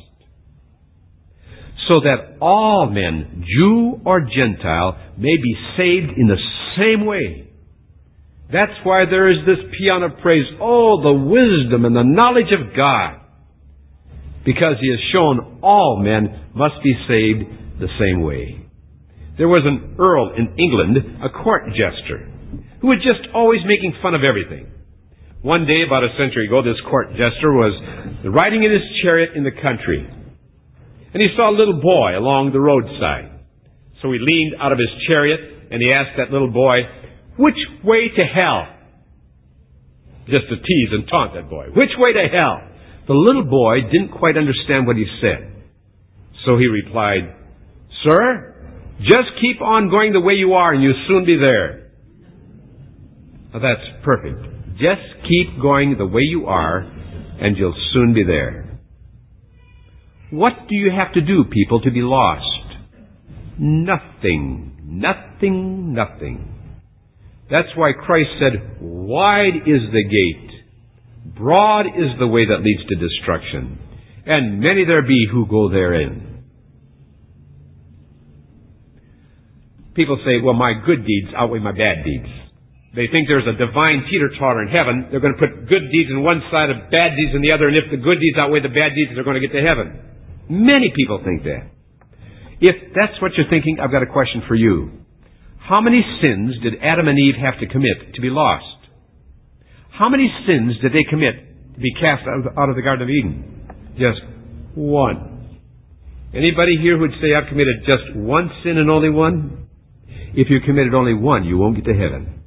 So that all men, Jew or Gentile, may be saved in the same way. That's why there is this paean of praise. Oh, the wisdom and the knowledge of God. Because he has shown all men must be saved the same way. There was an earl in England, a court jester, who was just always making fun of everything. One day, about a century ago, this court jester was riding in his chariot in the country. And he saw a little boy along the roadside. So he leaned out of his chariot and he asked that little boy, which way to hell? Just to tease and taunt that boy. Which way to hell? The little boy didn't quite understand what he said. So he replied, Sir, just keep on going the way you are and you'll soon be there. Now that's perfect. Just keep going the way you are and you'll soon be there. What do you have to do, people, to be lost? Nothing. Nothing, nothing. That's why Christ said, wide is the gate, broad is the way that leads to destruction, and many there be who go therein. People say, well, my good deeds outweigh my bad deeds. They think there's a divine teeter-totter in heaven. They're going to put good deeds on one side of bad deeds on the other, and if the good deeds outweigh the bad deeds, they're going to get to heaven. Many people think that. If that's what you're thinking, I've got a question for you. How many sins did Adam and Eve have to commit to be lost? How many sins did they commit to be cast out of the Garden of Eden? Just one. Anybody here who would say, I've committed just one sin and only one? If you committed only one, you won't get to heaven.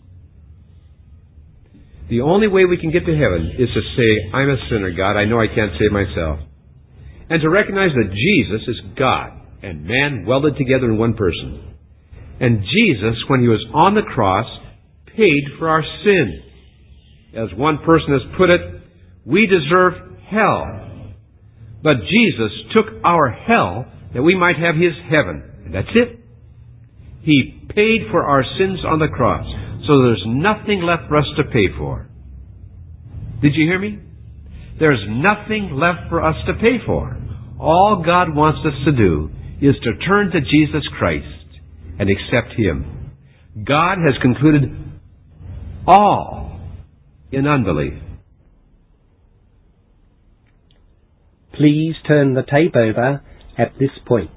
The only way we can get to heaven is to say, I'm a sinner, God. I know I can't save myself. And to recognize that Jesus is God and man welded together in one person. And Jesus, when he was on the cross, paid for our sin. As one person has put it, we deserve hell. But Jesus took our hell that we might have his heaven. And that's it. He paid for our sins on the cross. So there's nothing left for us to pay for. Did you hear me? There's nothing left for us to pay for. All God wants us to do is to turn to Jesus Christ and accept Him. God has concluded all in unbelief. Please turn the tape over at this point.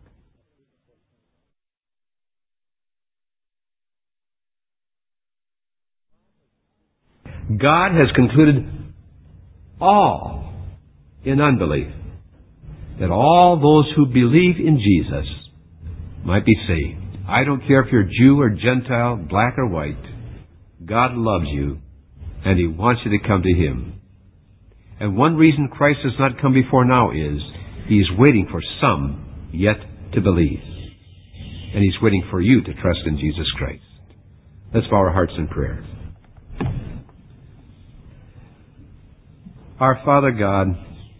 God has concluded all in unbelief, that all those who believe in Jesus might be saved. I don't care if you're Jew or Gentile, black or white. God loves you, and He wants you to come to Him. And one reason Christ has not come before now is He's waiting for some yet to believe. And He's waiting for you to trust in Jesus Christ. Let's bow our hearts in prayer. Our Father God,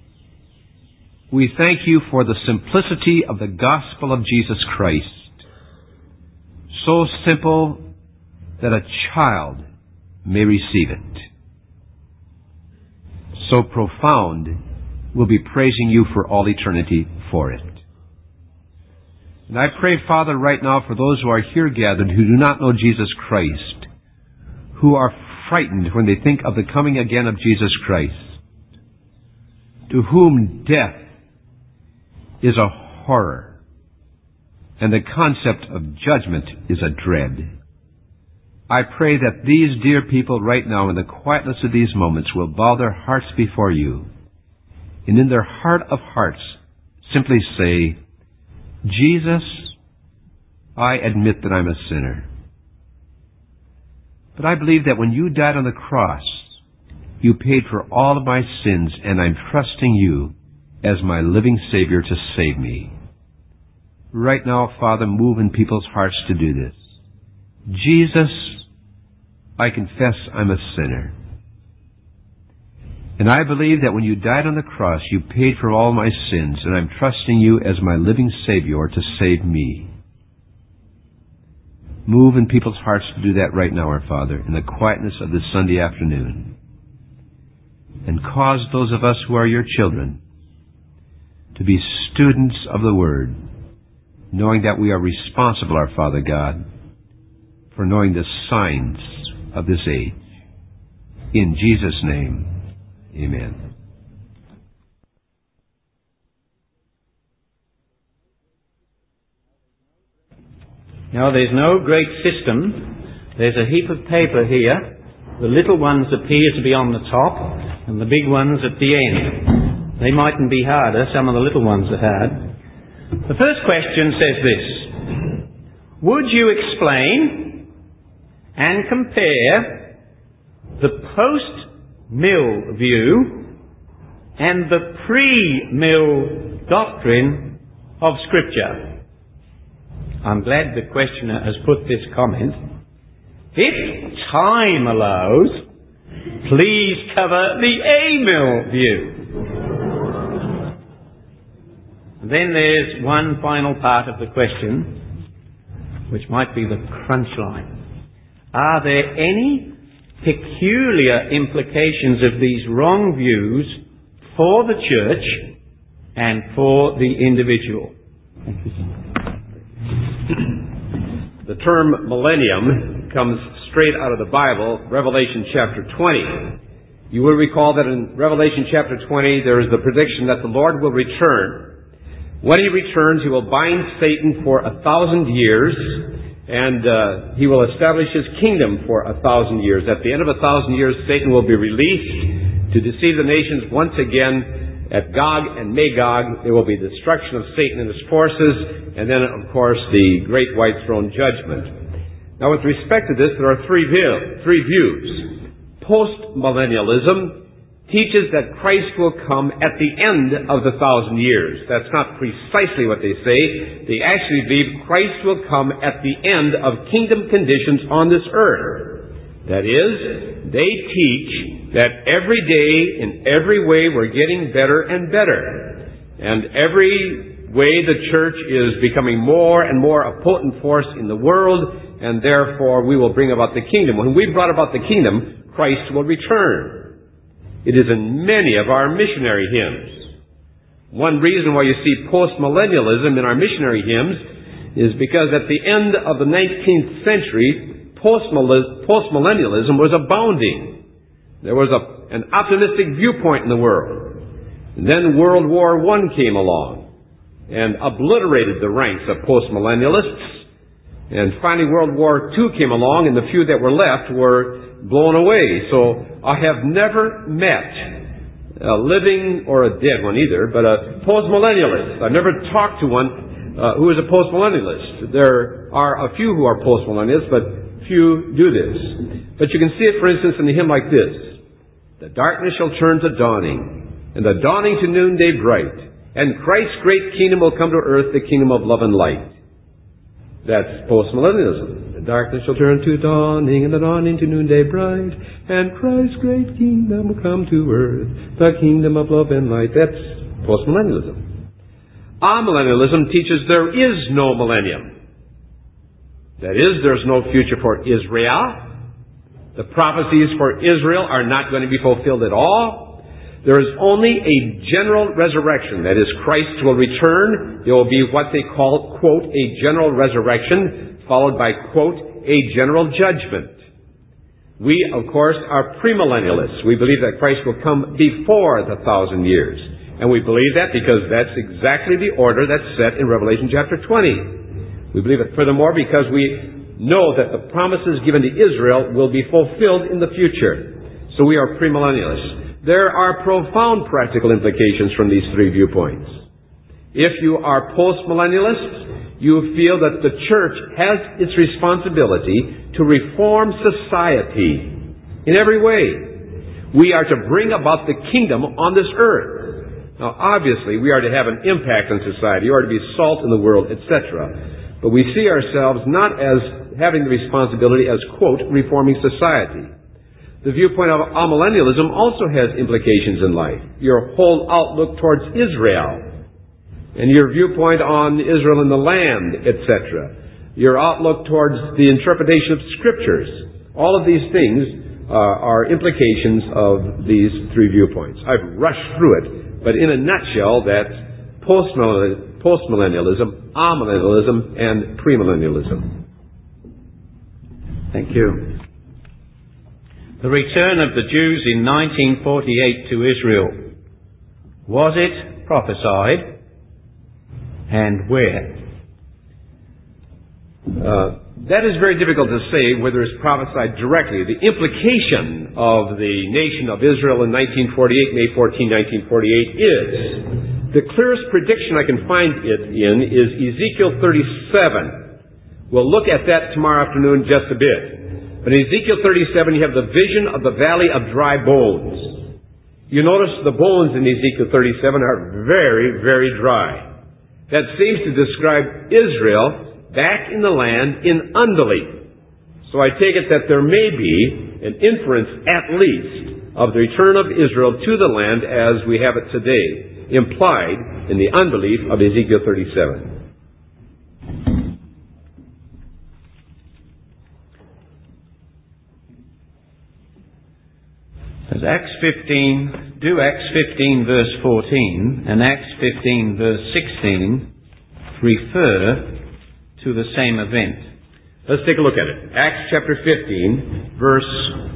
we thank You for the simplicity of the gospel of Jesus Christ. So simple that a child may receive it. So profound, we'll be praising You for all eternity for it. And I pray, Father, right now for those who are here gathered who do not know Jesus Christ, who are frightened when they think of the coming again of Jesus Christ, to whom death is a horror, and the concept of judgment is a dread. I pray that these dear people right now, in the quietness of these moments, will bow their hearts before You, and in their heart of hearts simply say, Jesus, I admit that I'm a sinner. But I believe that when You died on the cross, You paid for all of my sins, and I'm trusting You as my living Savior to save me. Right now, Father, move in people's hearts to do this. Jesus, I confess I'm a sinner. And I believe that when You died on the cross, You paid for all my sins, and I'm trusting You as my living Savior to save me. Move in people's hearts to do that right now, our Father, in the quietness of this Sunday afternoon. And cause those of us who are Your children to be students of the Word, knowing that we are responsible, our Father God, for knowing the signs of this age. In Jesus' name, amen. Now, there's no great system. There's a heap of paper here. The little ones appear to be on the top, and the big ones at the end. They mightn't be harder, some of the little ones are hard. The first question says this: would you explain and compare the post-mill view and the pre-mill doctrine of Scripture? I'm glad the questioner has put this comment. If time allows, please cover the A-mill view. Then there's one final part of the question, which might be the crunch line. Are there any peculiar implications of these wrong views for the church and for the individual? The term millennium comes straight out of the Bible, Revelation chapter 20. You will recall that in Revelation chapter 20 there is the prediction that the Lord will return. When He returns, He will bind Satan for 1,000 years, and He will establish His kingdom for 1,000 years. At the end of 1,000 years, Satan will be released to deceive the nations once again. At Gog and Magog, there will be destruction of Satan and his forces, and then, of course, the great white throne judgment. Now, with respect to this, there are three views. Post-millennialism teaches that Christ will come at the end of the 1,000 years. That's not precisely what they say. They actually believe Christ will come at the end of kingdom conditions on this earth. That is, they teach that every day, in every way, we're getting better and better. And every way the church is becoming more and more a potent force in the world, and therefore we will bring about the kingdom. When we brought about the kingdom, Christ will return. It is in many of our missionary hymns. One reason why you see postmillennialism in our missionary hymns is because at the end of the 19th century, postmillennialism was abounding. There was an optimistic viewpoint in the world. And then World War I came along and obliterated the ranks of postmillennialists. And finally World War II came along, and the few that were left were blown away. So I have never met a living or a dead one either, but a postmillennialist. I've never talked to one who is a postmillennialist. There are a few who are postmillennialists, but few do this. But you can see it, for instance, in a hymn like this. The darkness shall turn to dawning, and the dawning to noonday bright, and Christ's great kingdom will come to earth, the kingdom of love and light. That's postmillennialism. The darkness shall turn to dawning, and the dawning to noonday bright, and Christ's great kingdom will come to earth, the kingdom of love and light. That's postmillennialism. Amillennialism teaches there is no millennium. That is, there's no future for Israel. The prophecies for Israel are not going to be fulfilled at all. There is only a general resurrection. That is, Christ will return. There will be what they call, quote, a general resurrection, followed by, quote, a general judgment. We, of course, are premillennialists. We believe that Christ will come before the 1,000 years. And we believe that because that's exactly the order that's set in Revelation chapter 20. We believe it furthermore because we know that the promises given to Israel will be fulfilled in the future. So we are premillennialists. There are profound practical implications from these three viewpoints. If you are postmillennialists, you feel that the church has its responsibility to reform society in every way. We are to bring about the kingdom on this earth. Now, obviously, we are to have an impact on society. We are to be salt in the world, etc. But we see ourselves not as having the responsibility as, quote, reforming society. The viewpoint of amillennialism also has implications in life. Your whole outlook towards Israel, and your viewpoint on Israel and the land, etc. Your outlook towards the interpretation of Scriptures. All of these things are implications of these three viewpoints. I've rushed through it, but in a nutshell, that's postmillennialism, amillennialism, and premillennialism. Thank you. The return of the Jews in 1948 to Israel. Was it prophesied? And where? That is very difficult to say whether it's prophesied directly. The implication of the nation of Israel in 1948, May 14, 1948, is the clearest prediction I can find it in is Ezekiel 37. We'll look at that tomorrow afternoon just a bit. But in Ezekiel 37, you have the vision of the valley of dry bones. You notice the bones in Ezekiel 37 are very, very dry. That seems to describe Israel back in the land in unbelief. So I take it that there may be an inference, at least, of the return of Israel to the land as we have it today, implied in the unbelief of Ezekiel 37. Does Acts 15 verse 14 and Acts 15 verse 16 refer to the same event? Let's take a look at it. Acts chapter 15 verse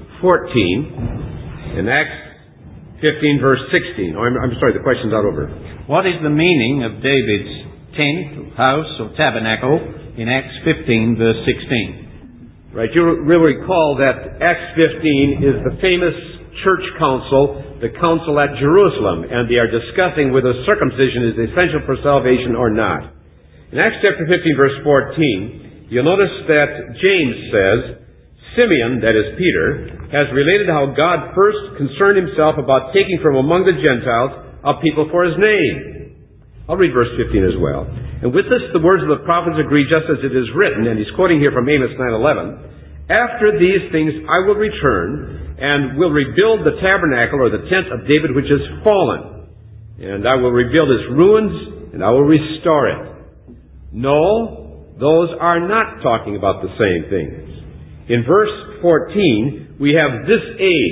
14 and Acts 15 verse 16. Oh, I'm sorry, the question's not over. What is the meaning of David's tent, house, or tabernacle in Acts 15 verse 16? Right, you will recall that Acts 15 is the famous church council, the council at Jerusalem, and they are discussing whether circumcision is essential for salvation or not. In Acts chapter 15 verse 14, you'll notice that James says, Simeon, that is Peter, has related how God first concerned himself about taking from among the Gentiles a people for his name. I'll read verse 15 as well. And with this the words of the prophets agree just as it is written, and he's quoting here from Amos 9:11, after these things I will return and will rebuild the tabernacle or the tent of David which is fallen. And I will rebuild its ruins and I will restore it. No, those are not talking about the same things. In verse 14, we have this age.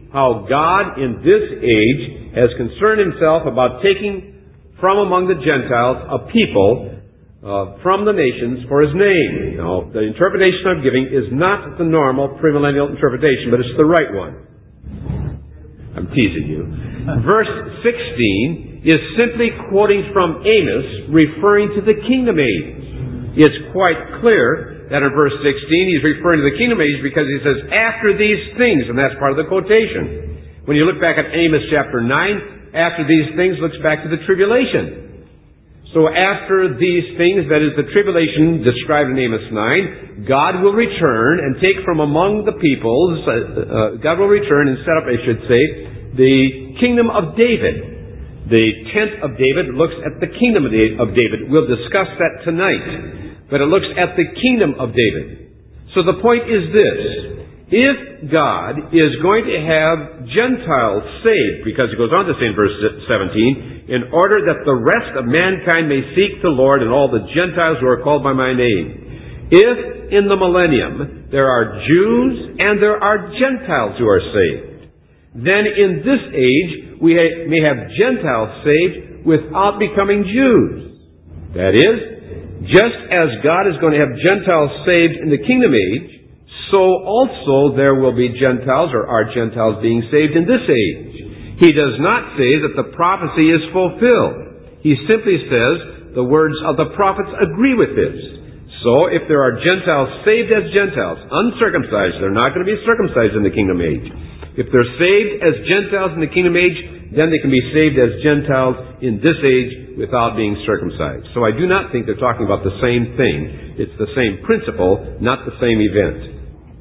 how God in this age has concerned himself about taking from among the Gentiles a people from the nations for his name. Now, the interpretation I'm giving is not the normal premillennial interpretation, but it's the right one. I'm teasing you. Verse 16 is simply quoting from Amos, referring to the kingdom age. It's quite clear that in verse 16 he's referring to the kingdom age because he says, after these things, and that's part of the quotation. When you look back at Amos chapter 9, after these things looks back to the tribulation. So after these things, that is the tribulation described in Amos 9, God will return and take from among the peoples, God will return and set up, I should say, the kingdom of David. The tent of David looks at the kingdom of David. We'll discuss that tonight. But it looks at the kingdom of David. So the point is this. If God is going to have Gentiles saved, because it goes on to say in verse 17, in order that the rest of mankind may seek the Lord and all the Gentiles who are called by my name. If in the millennium there are Jews and there are Gentiles who are saved, then in this age we may have Gentiles saved without becoming Jews. That is, just as God is going to have Gentiles saved in the kingdom age, so also there will be Gentiles or are Gentiles being saved in this age. He does not say that the prophecy is fulfilled. He simply says the words of the prophets agree with this. So if there are Gentiles saved as Gentiles, uncircumcised, they're not going to be circumcised in the kingdom age. If they're saved as Gentiles in the kingdom age, then they can be saved as Gentiles in this age without being circumcised. So I do not think they're talking about the same thing. It's the same principle, not the same event.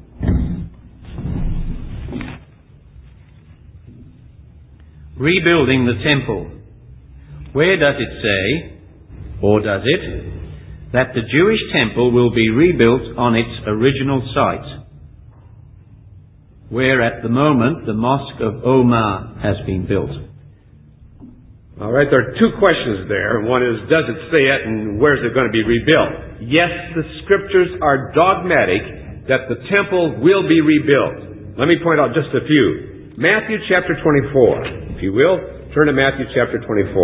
Rebuilding the temple. Where does it say, or does it, that the Jewish temple will be rebuilt on its original site, where at the moment the Mosque of Omar has been built? All right, there are two questions there. One is, does it say it, and where is it going to be rebuilt? Yes, the Scriptures are dogmatic that the temple will be rebuilt. Let me point out just a few. Matthew chapter 24. If you will, turn to Matthew chapter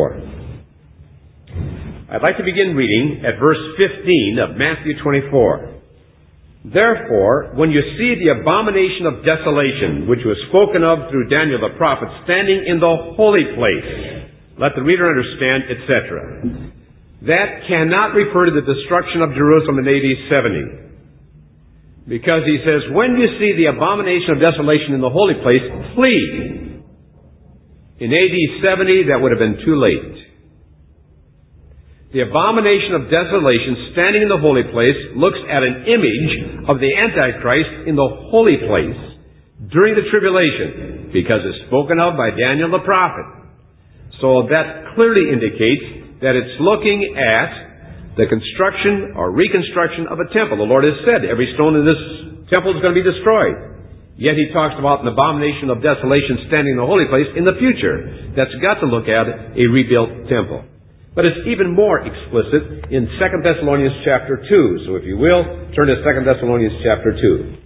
24. I'd like to begin reading at verse 15 of Matthew 24. Therefore, when you see the abomination of desolation, which was spoken of through Daniel the prophet, standing in the holy place, let the reader understand, etc. That cannot refer to the destruction of Jerusalem in AD 70. Because he says, when you see the abomination of desolation in the holy place, flee. In AD 70, that would have been too late. The abomination of desolation standing in the holy place looks at an image of the Antichrist in the holy place during the tribulation, because it's spoken of by Daniel the prophet. So that clearly indicates that it's looking at the construction or reconstruction of a temple. The Lord has said every stone in this temple is going to be destroyed. Yet he talks about an abomination of desolation standing in the holy place in the future. That's got to look at a rebuilt temple. But it's even more explicit in 2 Thessalonians chapter 2. So if you will, turn to 2 Thessalonians chapter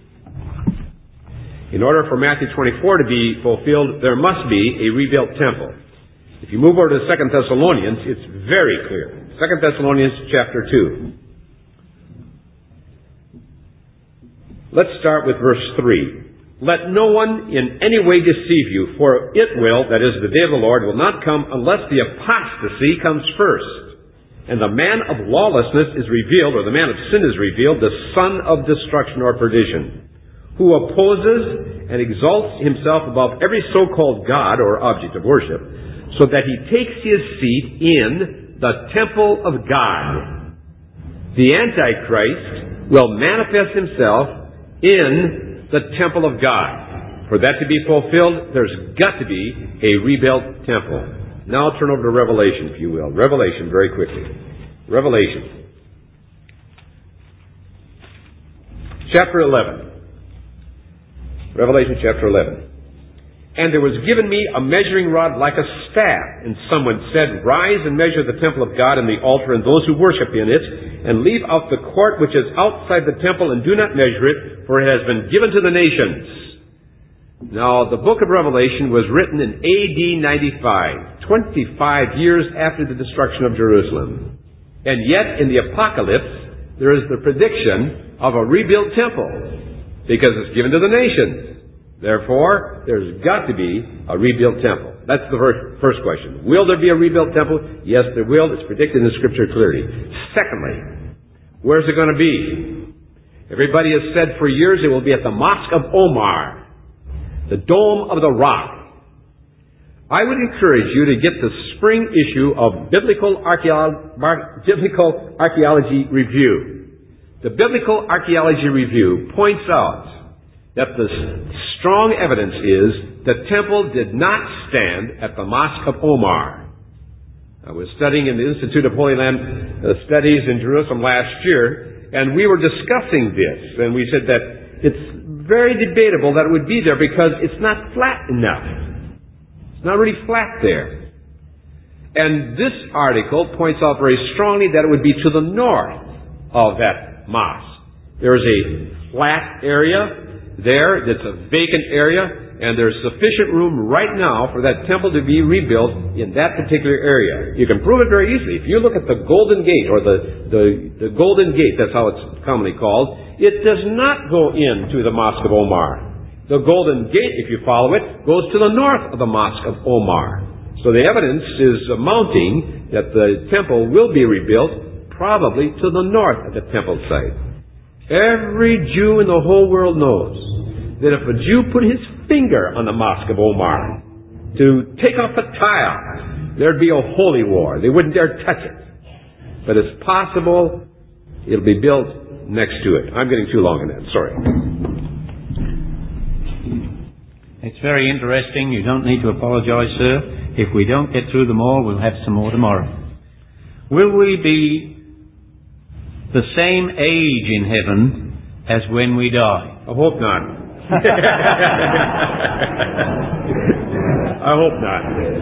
2. In order for Matthew 24 to be fulfilled, there must be a rebuilt temple. If you move over to 2 Thessalonians, it's very clear. 2 Thessalonians chapter 2. Let's start with verse 3. Let no one in any way deceive you, for it will, that is, the day of the Lord, will not come unless the apostasy comes first, and the man of lawlessness is revealed, or the man of sin is revealed, the son of destruction or perdition, who opposes and exalts himself above every so-called God or object of worship, so that he takes his seat in the temple of God. The Antichrist will manifest himself in the temple of God. For that to be fulfilled, there's got to be a rebuilt temple. Now turn over to Revelation, if you will. Revelation, very quickly. Revelation. Chapter 11. Revelation chapter 11. And there was given me a measuring rod like a staff, and someone said, Rise and measure the temple of God and the altar and those who worship in it, and leave out the court which is outside the temple, and do not measure it, for it has been given to the nations. Now, the book of Revelation was written in AD 95, 25 years after the destruction of Jerusalem. And yet, in the Apocalypse, there is the prediction of a rebuilt temple, because it's given to the nations. Therefore, there's got to be a rebuilt temple. That's the first question. Will there be a rebuilt temple? Yes, there will. It's predicted in the Scripture clearly. Secondly, where's it going to be? Everybody has said for years it will be at the Mosque of Omar, the Dome of the Rock. I would encourage you to get the spring issue of Biblical Archaeology Review. The Biblical Archaeology Review points out that the strong evidence is the temple did not stand at the Mosque of Omar. I was studying in the Institute of Holy Land Studies in Jerusalem last year, and we were discussing this, and we said that it's very debatable that it would be there because it's not flat enough. It's not really flat there. And this article points out very strongly that it would be to the north of that mosque. There is a flat area there that's a vacant area, and there's sufficient room right now for that temple to be rebuilt in that particular area. You can prove it very easily. If you look at the Golden Gate, or the Golden Gate, that's how it's commonly called, it does not go into the Mosque of Omar. The Golden Gate, if you follow it, goes to the north of the Mosque of Omar. So the evidence is mounting that the temple will be rebuilt probably to the north of the temple site. Every Jew in the whole world knows that if a Jew put his finger on the Mosque of Omar to take off a tile, there'd be a holy war. They wouldn't dare touch it. But it's possible it'll be built next to it. I'm getting too long on that. Sorry. It's very interesting. You don't need to apologize, sir. If we don't get through them all, we'll have some more tomorrow. Will we be the same age in heaven as when we die? I hope not. I hope not.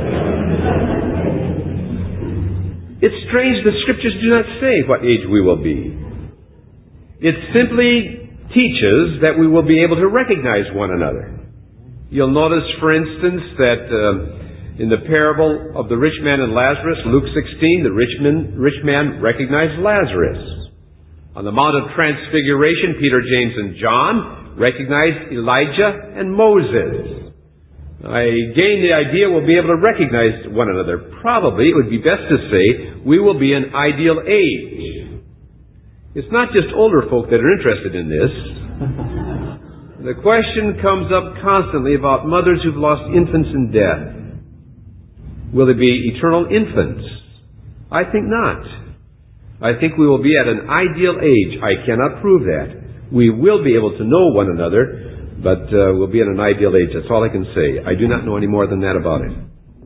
It's strange the Scriptures do not say what age we will be. It simply teaches that we will be able to recognize one another. You'll notice, for instance, that in the parable of the rich man and Lazarus, Luke 16, the rich man recognized Lazarus. On the Mount of Transfiguration, Peter, James, and John recognized Elijah and Moses. Again, the idea we'll be able to recognize one another. Probably it would be best to say we will be an ideal age. It's not just older folk that are interested in this. The question comes up constantly about mothers who've lost infants in death. Will they be eternal infants? I think not. I think we will be at an ideal age. I cannot prove that. We will be able to know one another, but we'll be at an ideal age. That's all I can say. I do not know any more than that about it.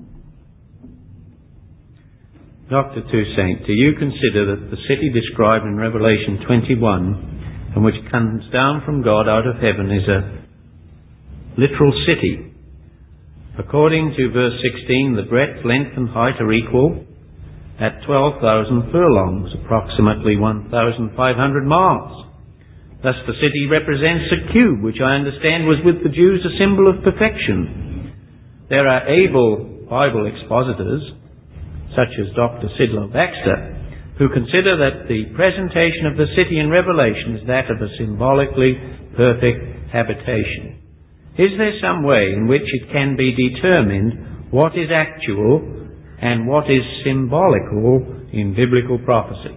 Dr. Toussaint, do you consider that the city described in Revelation 21, and which comes down from God out of heaven, is a literal city? According to verse 16, the breadth, length and height are equal at 12,000 furlongs, approximately 1,500 miles. Thus the city represents a cube, which I understand was with the Jews a symbol of perfection. There are able Bible expositors, such as Dr. Sidlow Baxter, who consider that the presentation of the city in Revelation is that of a symbolically perfect habitation. Is there some way in which it can be determined what is actual and what is symbolical in biblical prophecy?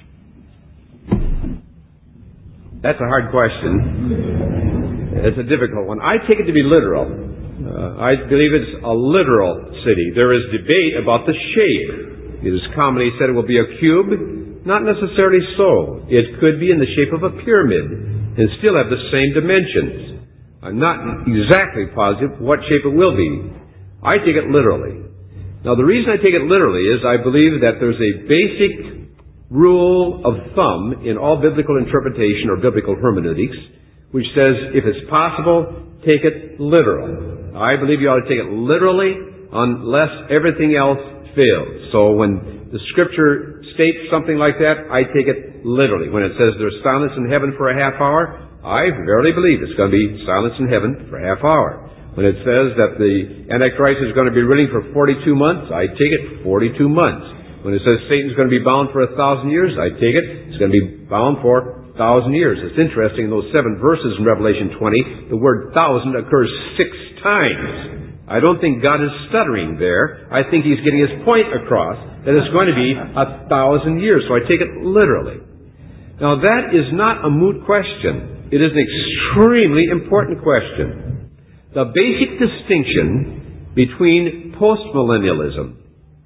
That's a hard question. It's a difficult one. I take it to be literal. I believe it's a literal city. There is debate about the shape. It is commonly said it will be a cube. Not necessarily so. It could be in the shape of a pyramid and still have the same dimensions. I'm not exactly positive what shape it will be. I take it literally. Now, the reason I take it literally is I believe that there's a basic rule of thumb in all biblical interpretation or biblical hermeneutics, which says, if it's possible, take it literal. I believe you ought to take it literally unless everything else fails. So when the Scripture states something like that, I take it literally. When it says there's silence in heaven for a half hour, I verily believe it's going to be silence in heaven for a half hour. When it says that the Antichrist is going to be ruling for 42 months, I take it 42 months. When it says Satan's going to be bound for 1,000 years, I take it it's going to be bound for 1,000 years. It's interesting, in those 7 verses in Revelation 20, the word 1,000 occurs 6 times. I don't think God is stuttering there. I think He's getting His point across that it's going to be 1,000 years. So I take it literally. Now that is not a moot question. It is an extremely important question. The basic distinction between postmillennialism,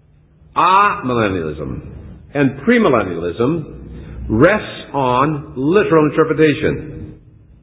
amillennialism, and premillennialism rests on literal interpretation.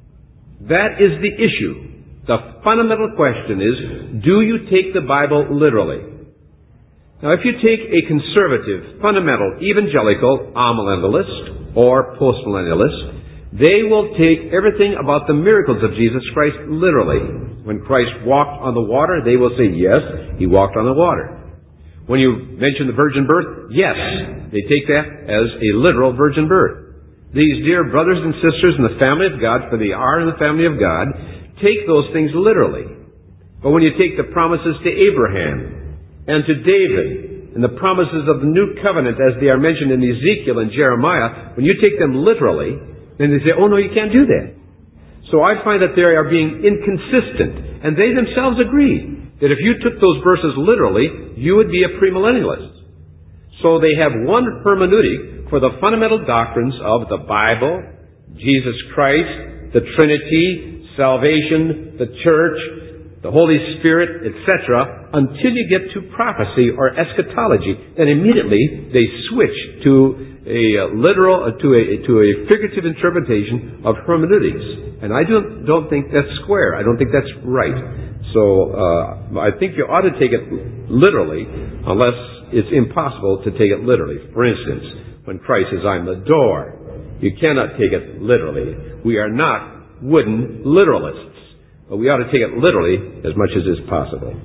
That is the issue. The fundamental question is, do you take the Bible literally? Now, if you take a conservative, fundamental, evangelical amillennialist or postmillennialist, they will take everything about the miracles of Jesus Christ literally. When Christ walked on the water, they will say, yes, He walked on the water. When you mention the virgin birth, yes, they take that as a literal virgin birth. These dear brothers and sisters in the family of God, for they are in the family of God, take those things literally. But when you take the promises to Abraham and to David and the promises of the new covenant as they are mentioned in Ezekiel and Jeremiah, when you take them literally, then they say, oh no, you can't do that. So I find that they are being inconsistent. And they themselves agree that if you took those verses literally, you would be a premillennialist. So they have one hermeneutic for the fundamental doctrines of the Bible, Jesus Christ, the Trinity, salvation, the church, the Holy Spirit, etc., until you get to prophecy or eschatology. Then immediately they switch to a literal, to a figurative interpretation of hermeneutics. And I don't think that's square. I don't think that's right. So I think you ought to take it literally, unless it's impossible to take it literally. For instance, when Christ says, I'm the door, you cannot take it literally. We are not wooden literalists, but we ought to take it literally as much as is possible.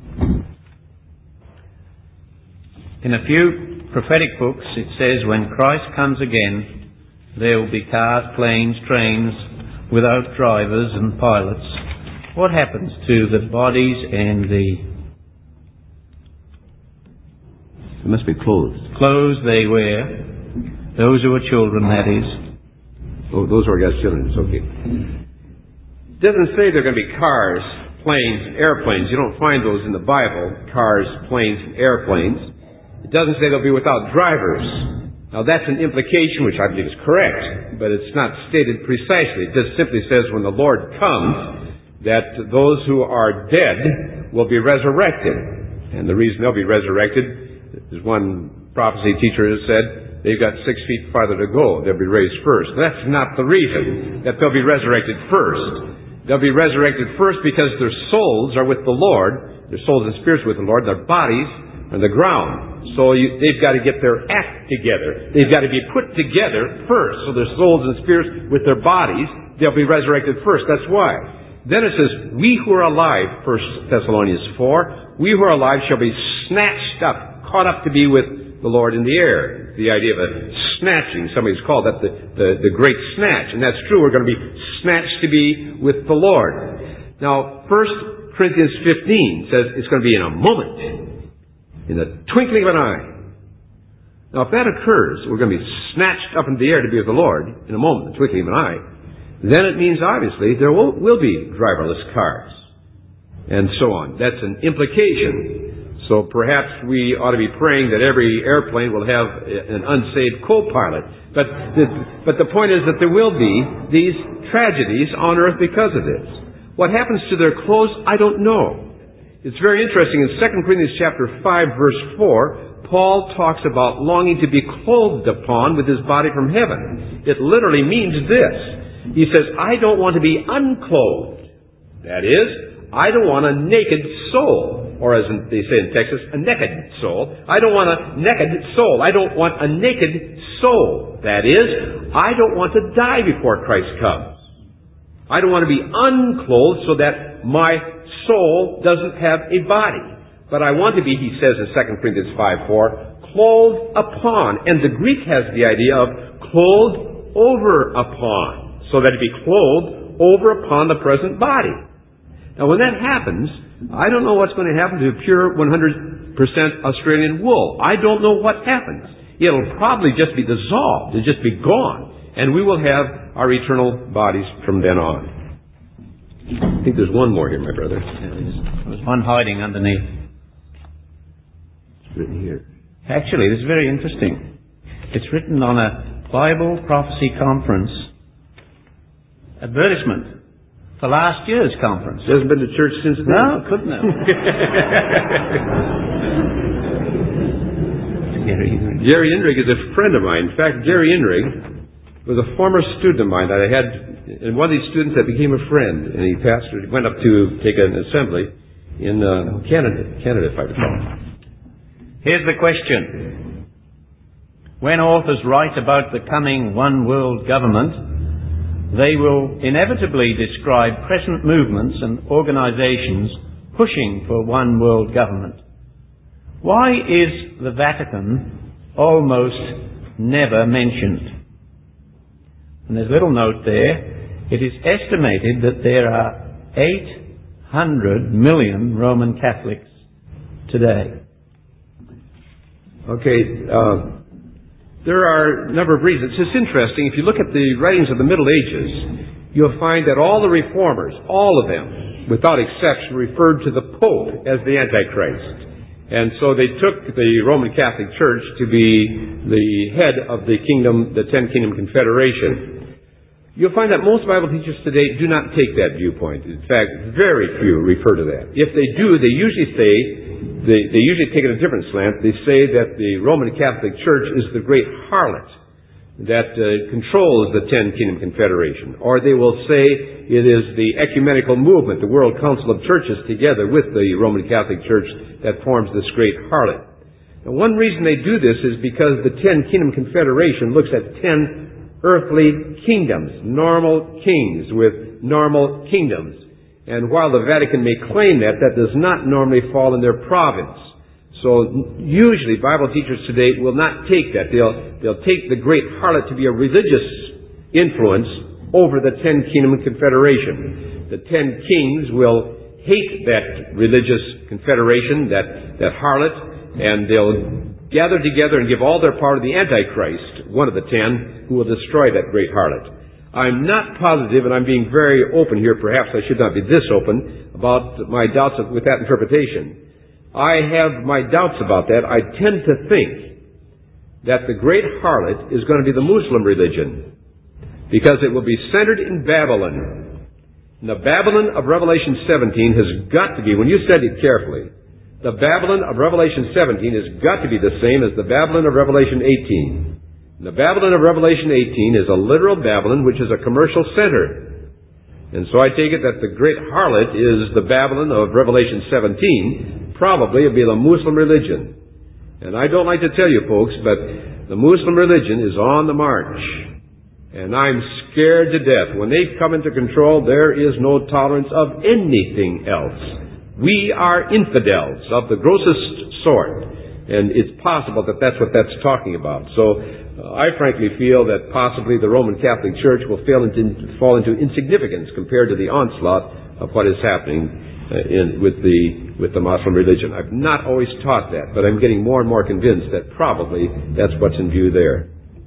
In a few prophetic books it says when Christ comes again there will be cars, planes, trains without drivers and pilots. What happens to the bodies and It must be clothes clothes they wear, those who are children, that is? Oh, those are God's children. It's okay. It doesn't say they're going to be cars, planes, airplanes. You don't find those in the Bible, cars, planes, and airplanes. It doesn't say they'll be without drivers. Now that's an implication which I believe is correct, but it's not stated precisely. It just simply says when the Lord comes that those who are dead will be resurrected. And the reason they'll be resurrected, as one prophecy teacher has said, they've got 6 feet farther to go. They'll be raised first. That's not the reason that they'll be resurrected first. They'll be resurrected first because their souls are with the Lord. Their souls and spirits with the Lord. Their bodies are on the ground. So they've got to get their act together. They've got to be put together first. So their souls and spirits with their bodies, they'll be resurrected first. That's why. Then it says, we who are alive, 1 Thessalonians 4, we who are alive shall be snatched up, caught up to be with the Lord in the air. The idea of a snatching. Somebody's called that the great snatch. And that's true. We're going to be snatched to be with the Lord. Now, 1 Corinthians 15 says it's going to be in a moment. In the twinkling of an eye. Now, if that occurs, we're going to be snatched up into the air to be with the Lord in a moment, the twinkling of an eye. Then it means, obviously, there will be driverless cars. And so on. That's an implication. So perhaps we ought to be praying that every airplane will have an unsaved co-pilot. But the point is that there will be these tragedies on earth because of this. What happens to their clothes, I don't know. It's very interesting. In 2 Corinthians chapter 5, verse 4, Paul talks about longing to be clothed upon with his body from heaven. It literally means this. He says, I don't want to be unclothed. That is, I don't want a naked soul. Or as they say in Texas, a naked soul. I don't want a naked soul. I don't want a naked soul. That is, I don't want to die before Christ comes. I don't want to be unclothed so that my soul doesn't have a body. But I want to be, he says in 2 Corinthians 5:4, clothed upon. And the Greek has the idea of clothed over upon. So that it be clothed over upon the present body. Now, when that happens, I don't know what's going to happen to pure 100% Australian wool. I don't know what happens. It'll probably just be dissolved. It'll just be gone. And we will have our eternal bodies from then on. I think there's one more here, my brother. There's one hiding underneath. It's written here. Actually, this is very interesting. It's written on a Bible Prophecy Conference advertisement for last year's conference. He hasn't been to church since then? No, couldn't have. Jerry Inrig is a friend of mine. In fact, Jerry Inrig was a former student of mine that I had, and one of these students that became a friend, and he went up to take an assembly in Canada, if I recall. Here's the question. When authors write about the coming one world government, they will inevitably describe present movements and organizations pushing for one world government. Why is the Vatican almost never mentioned? And there's a little note there. It is estimated that there are 800 million Roman Catholics today. Okay, there are a number of reasons. It's interesting. If you look at the writings of the Middle Ages, you'll find that all the reformers, all of them, without exception, referred to the Pope as the Antichrist. And so they took the Roman Catholic Church to be the head of the kingdom, the 10 Kingdom Confederation. You'll find that most Bible teachers today do not take that viewpoint. In fact, very few refer to that. If they do, they usually say, they usually take it a different slant. They say that the Roman Catholic Church is the great harlot that controls the 10 Kingdom Confederation. Or they will say it is the ecumenical movement, the World Council of Churches together with the Roman Catholic Church that forms this great harlot. Now, one reason they do this is because the 10 Kingdom Confederation looks at 10 earthly kingdoms, normal kings with normal kingdoms. And while the Vatican may claim that, that does not normally fall in their province. So usually Bible teachers today will not take that. They'll take the great harlot to be a religious influence over the 10 Kingdom Confederation. The 10 kings will hate that religious confederation, that harlot, and they'll gather together and give all their power to the Antichrist, one of the 10, who will destroy that great harlot. I'm not positive, and I'm being very open here, perhaps I should not be this open, about my doubts with that interpretation. I have my doubts about that. I tend to think that the great harlot is going to be the Muslim religion, because it will be centered in Babylon. And the Babylon of Revelation 17 has got to be, when you study it carefully, the Babylon of Revelation 17 has got to be the same as the Babylon of Revelation 18. The Babylon of Revelation 18 is a literal Babylon, which is a commercial center. And so I take it that the great harlot is the Babylon of Revelation 17. Probably it'll be the Muslim religion. And I don't like to tell you folks, but the Muslim religion is on the march. And I'm scared to death. When they come into control, there is no tolerance of anything else. We are infidels of the grossest sort. And it's possible that that's what that's talking about. So I frankly feel that possibly the Roman Catholic Church will fall into insignificance compared to the onslaught of what is happening with the Muslim religion. I've not always taught that, but I'm getting more and more convinced that probably that's what's in view there.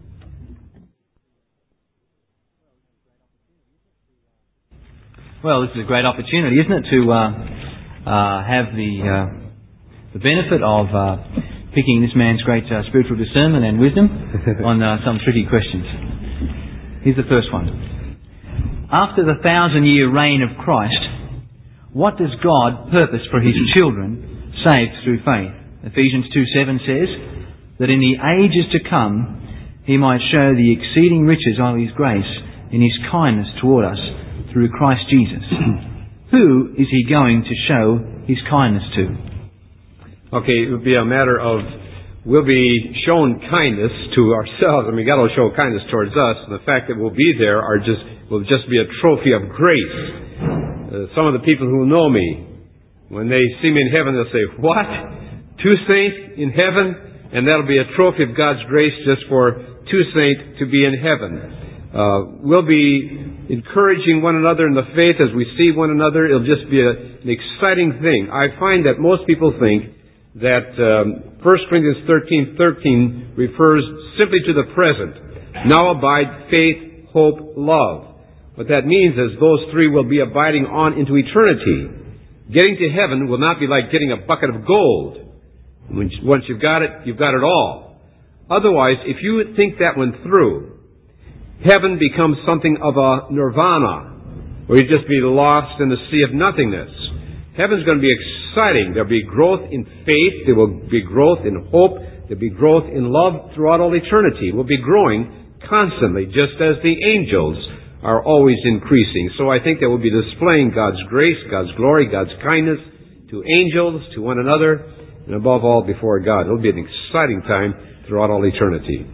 Well, this is a great opportunity, isn't it, to have the benefit of picking this man's great spiritual discernment and wisdom on some tricky questions. Here's the first one. After the 1,000-year reign of Christ, what does God purpose for His children saved through faith? Ephesians 2:7 says that in the ages to come He might show the exceeding riches of His grace in His kindness toward us through Christ Jesus. Who is He going to show His kindness to? Okay, it would be a matter of, we'll be shown kindness to ourselves. I mean, God will show kindness towards us, and the fact that we'll be there will just be a trophy of grace. Some of the people who know me, when they see me in heaven, they'll say, "What? 2 saints in heaven?" And that'll be a trophy of God's grace just for 2 saints to be in heaven. We'll be encouraging one another in the faith as we see one another. It'll just be an exciting thing. I find that most people think that 1 Corinthians 13:13 refers simply to the present. Now abide faith, hope, love. What that means is those three will be abiding on into eternity. Getting to heaven will not be like getting a bucket of gold. Once you've got it all. Otherwise, if you think that one through, heaven becomes something of a nirvana, where you just be lost in the sea of nothingness. Heaven's going to be exciting. There'll be growth in faith. There will be growth in hope. There'll be growth in love throughout all eternity. We'll be growing constantly, just as the angels are always increasing. So I think that we'll be displaying God's grace, God's glory, God's kindness to angels, to one another, and above all, before God. It'll be an exciting time throughout all eternity.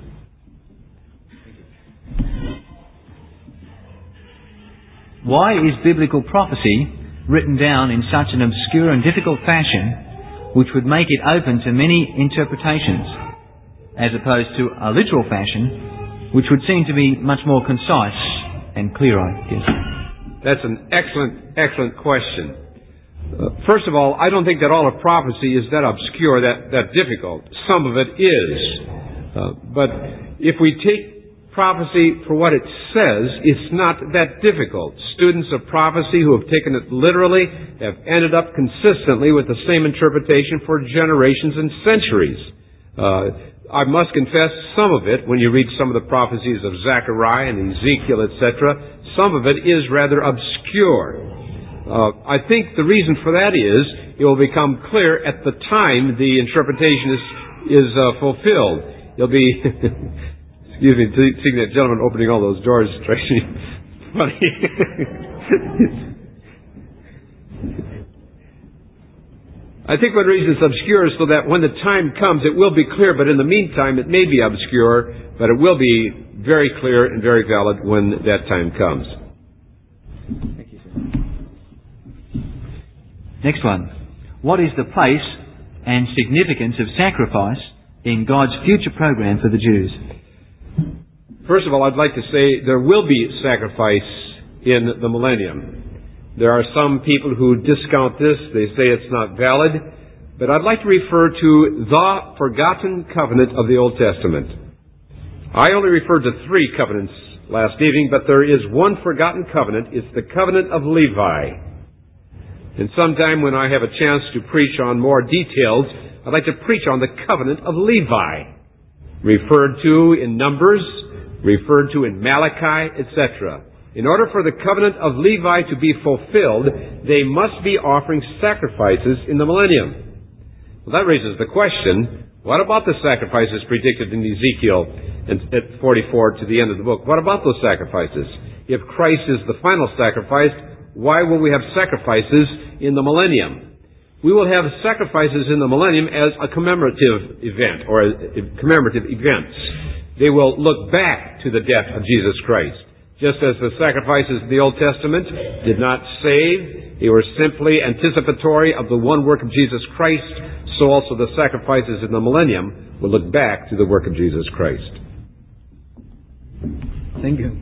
Why is biblical prophecy written down in such an obscure and difficult fashion which would make it open to many interpretations, as opposed to a literal fashion which would seem to be much more concise and clear, I guess? That's an excellent question. First of all, I don't think that all of prophecy is that obscure, that difficult. Some of it is. But if we take prophecy for what it says, it's not that difficult. Students of prophecy who have taken it literally have ended up consistently with the same interpretation for generations and centuries. I must confess, some of it, when you read some of the prophecies of Zechariah and Ezekiel, etc., some of it is rather obscure. I think the reason for that is it will become clear at the time the interpretation is fulfilled. You'll be, excuse me, seeing that gentleman opening all those doors strikes me funny. I think one reason it's obscure is so that when the time comes, it will be clear, but in the meantime, it may be obscure, but it will be very clear and very valid when that time comes. Thank you, sir. Next one. What is the place and significance of sacrifice in God's future program for the Jews? First of all, I'd like to say there will be sacrifice in the millennium. There are some people who discount this. They say it's not valid. But I'd like to refer to the forgotten covenant of the Old Testament. I only referred to 3 covenants last evening, but there is one forgotten covenant. It's the covenant of Levi. And sometime when I have a chance to preach on more details, I'd like to preach on the covenant of Levi, referred to in Numbers, referred to in Malachi, etc. In order for the covenant of Levi to be fulfilled, they must be offering sacrifices in the millennium. Well, that raises the question, what about the sacrifices predicted in Ezekiel at 44 to the end of the book? What about those sacrifices? If Christ is the final sacrifice, why will we have sacrifices in the millennium? We will have sacrifices in the millennium as a commemorative event, or commemorative events. They will look back to the death of Jesus Christ. Just as the sacrifices in the Old Testament did not save, they were simply anticipatory of the one work of Jesus Christ, so also the sacrifices in the millennium will look back to the work of Jesus Christ. Thank you.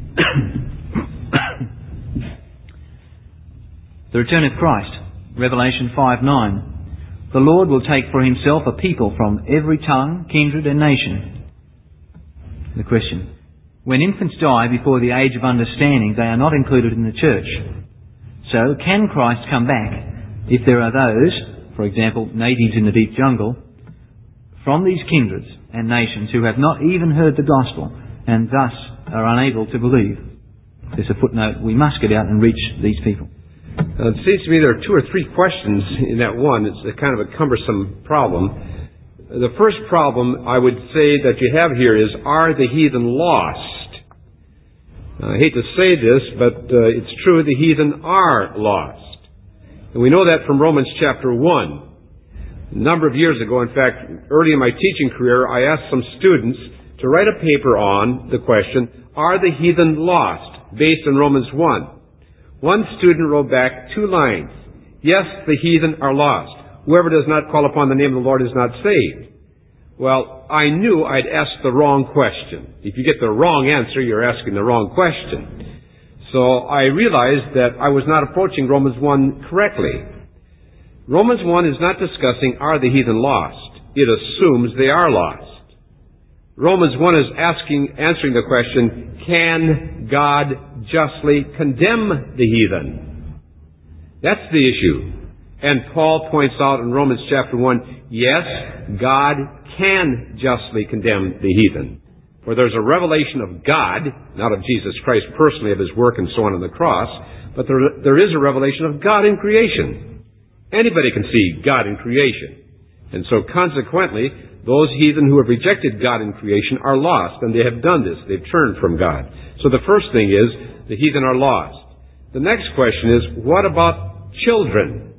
The return of Christ, Revelation 5:9. The Lord will take for himself a people from every tongue, kindred and nation. The question. When infants die before the age of understanding, they are not included in the church. So, can Christ come back if there are those, for example, natives in the deep jungle, from these kindreds and nations who have not even heard the gospel and thus are unable to believe? There's a footnote, we must get out and reach these people. It seems to me there are 2 or 3 questions in that one. It's a kind of a cumbersome problem. The first problem I would say that you have here is, are the heathen lost? I hate to say this, but it's true, the heathen are lost. And we know that from Romans chapter 1. A number of years ago, in fact, early in my teaching career, I asked some students to write a paper on the question, are the heathen lost, based on Romans 1. One student wrote back 2 lines. Yes, the heathen are lost. Whoever does not call upon the name of the Lord is not saved. Well, I knew I'd asked the wrong question. If you get the wrong answer, you're asking the wrong question. So I realized that I was not approaching Romans 1 correctly. Romans 1 is not discussing, are the heathen lost? It assumes they are lost. Romans 1 is answering the question, can God justly condemn the heathen? That's the issue. And Paul points out in Romans chapter 1, yes, God can justly condemn the heathen. For there's a revelation of God, not of Jesus Christ personally, of His work and so on the cross, but there is a revelation of God in creation. Anybody can see God in creation. And so consequently, those heathen who have rejected God in creation are lost, and they have done this. They've turned from God. So the first thing is, the heathen are lost. The next question is, what about children?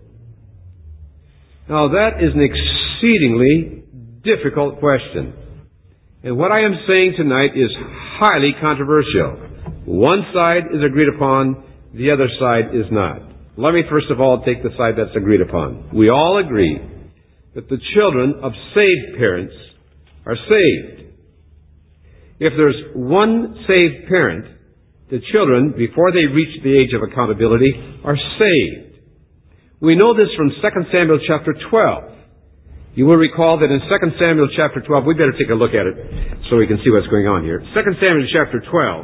Now that is an exceedingly difficult question. And what I am saying tonight is highly controversial. One side is agreed upon, the other side is not. Let me first of all take the side that's agreed upon. We all agree that the children of saved parents are saved. If there's one saved parent, the children, before they reach the age of accountability, are saved. We know this from 2 Samuel chapter 12. You will recall that in 2 Samuel chapter 12, we better take a look at it so we can see what's going on here. 2 Samuel chapter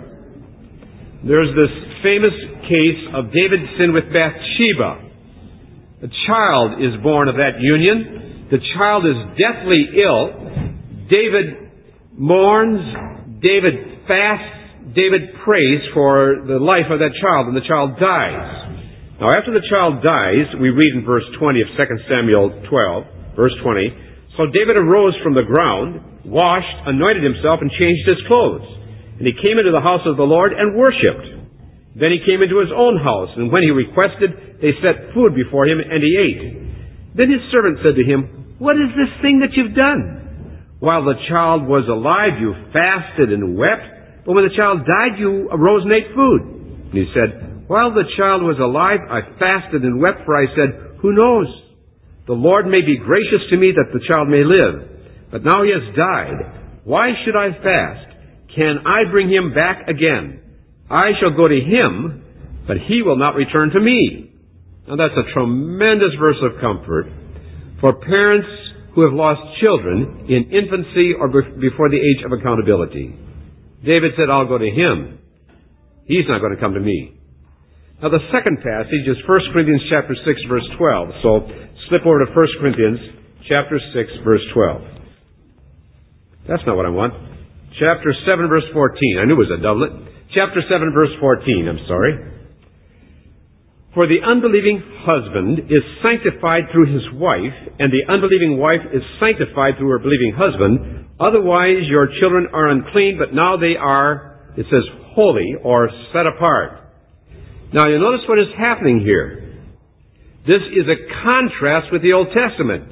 12, there's this famous case of David's sin with Bathsheba. A child is born of that union. The child is deathly ill. David mourns. David fasts. David prays for the life of that child, and the child dies. Now, after the child dies, we read in verse 20 of 2 Samuel 12, verse 20, so David arose from the ground, washed, anointed himself, and changed his clothes. And he came into the house of the Lord and worshipped. Then he came into his own house, and when he requested, they set food before him, and he ate. Then his servant said to him, what is this thing that you've done? While the child was alive, you fasted and wept, but when the child died, you arose and ate food. And he said, while the child was alive, I fasted and wept, for I said, who knows? The Lord may be gracious to me that the child may live. But now he has died. Why should I fast? Can I bring him back again? I shall go to him, but he will not return to me. Now that's a tremendous verse of comfort for parents who have lost children in infancy or before the age of accountability. David said, I'll go to him. He's not going to come to me. Now the second passage is 1 Corinthians chapter 6 verse 12. So slip over to 1 Corinthians chapter 6 verse 12. That's not what I want. Chapter 7 verse 14. I knew it was a doublet. Chapter 7 verse 14, I'm sorry. For the unbelieving husband is sanctified through his wife, and the unbelieving wife is sanctified through her believing husband. Otherwise your children are unclean, but now they are, it says, holy or set apart. Now you notice what is happening here. This is a contrast with the Old Testament.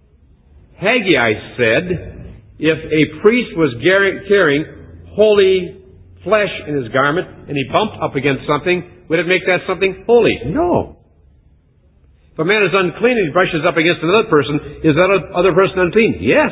Haggai said, if a priest was carrying holy flesh in his garment and he bumped up against something, would it make that something holy? No. If a man is unclean and he brushes up against another person, is that other person unclean? Yes.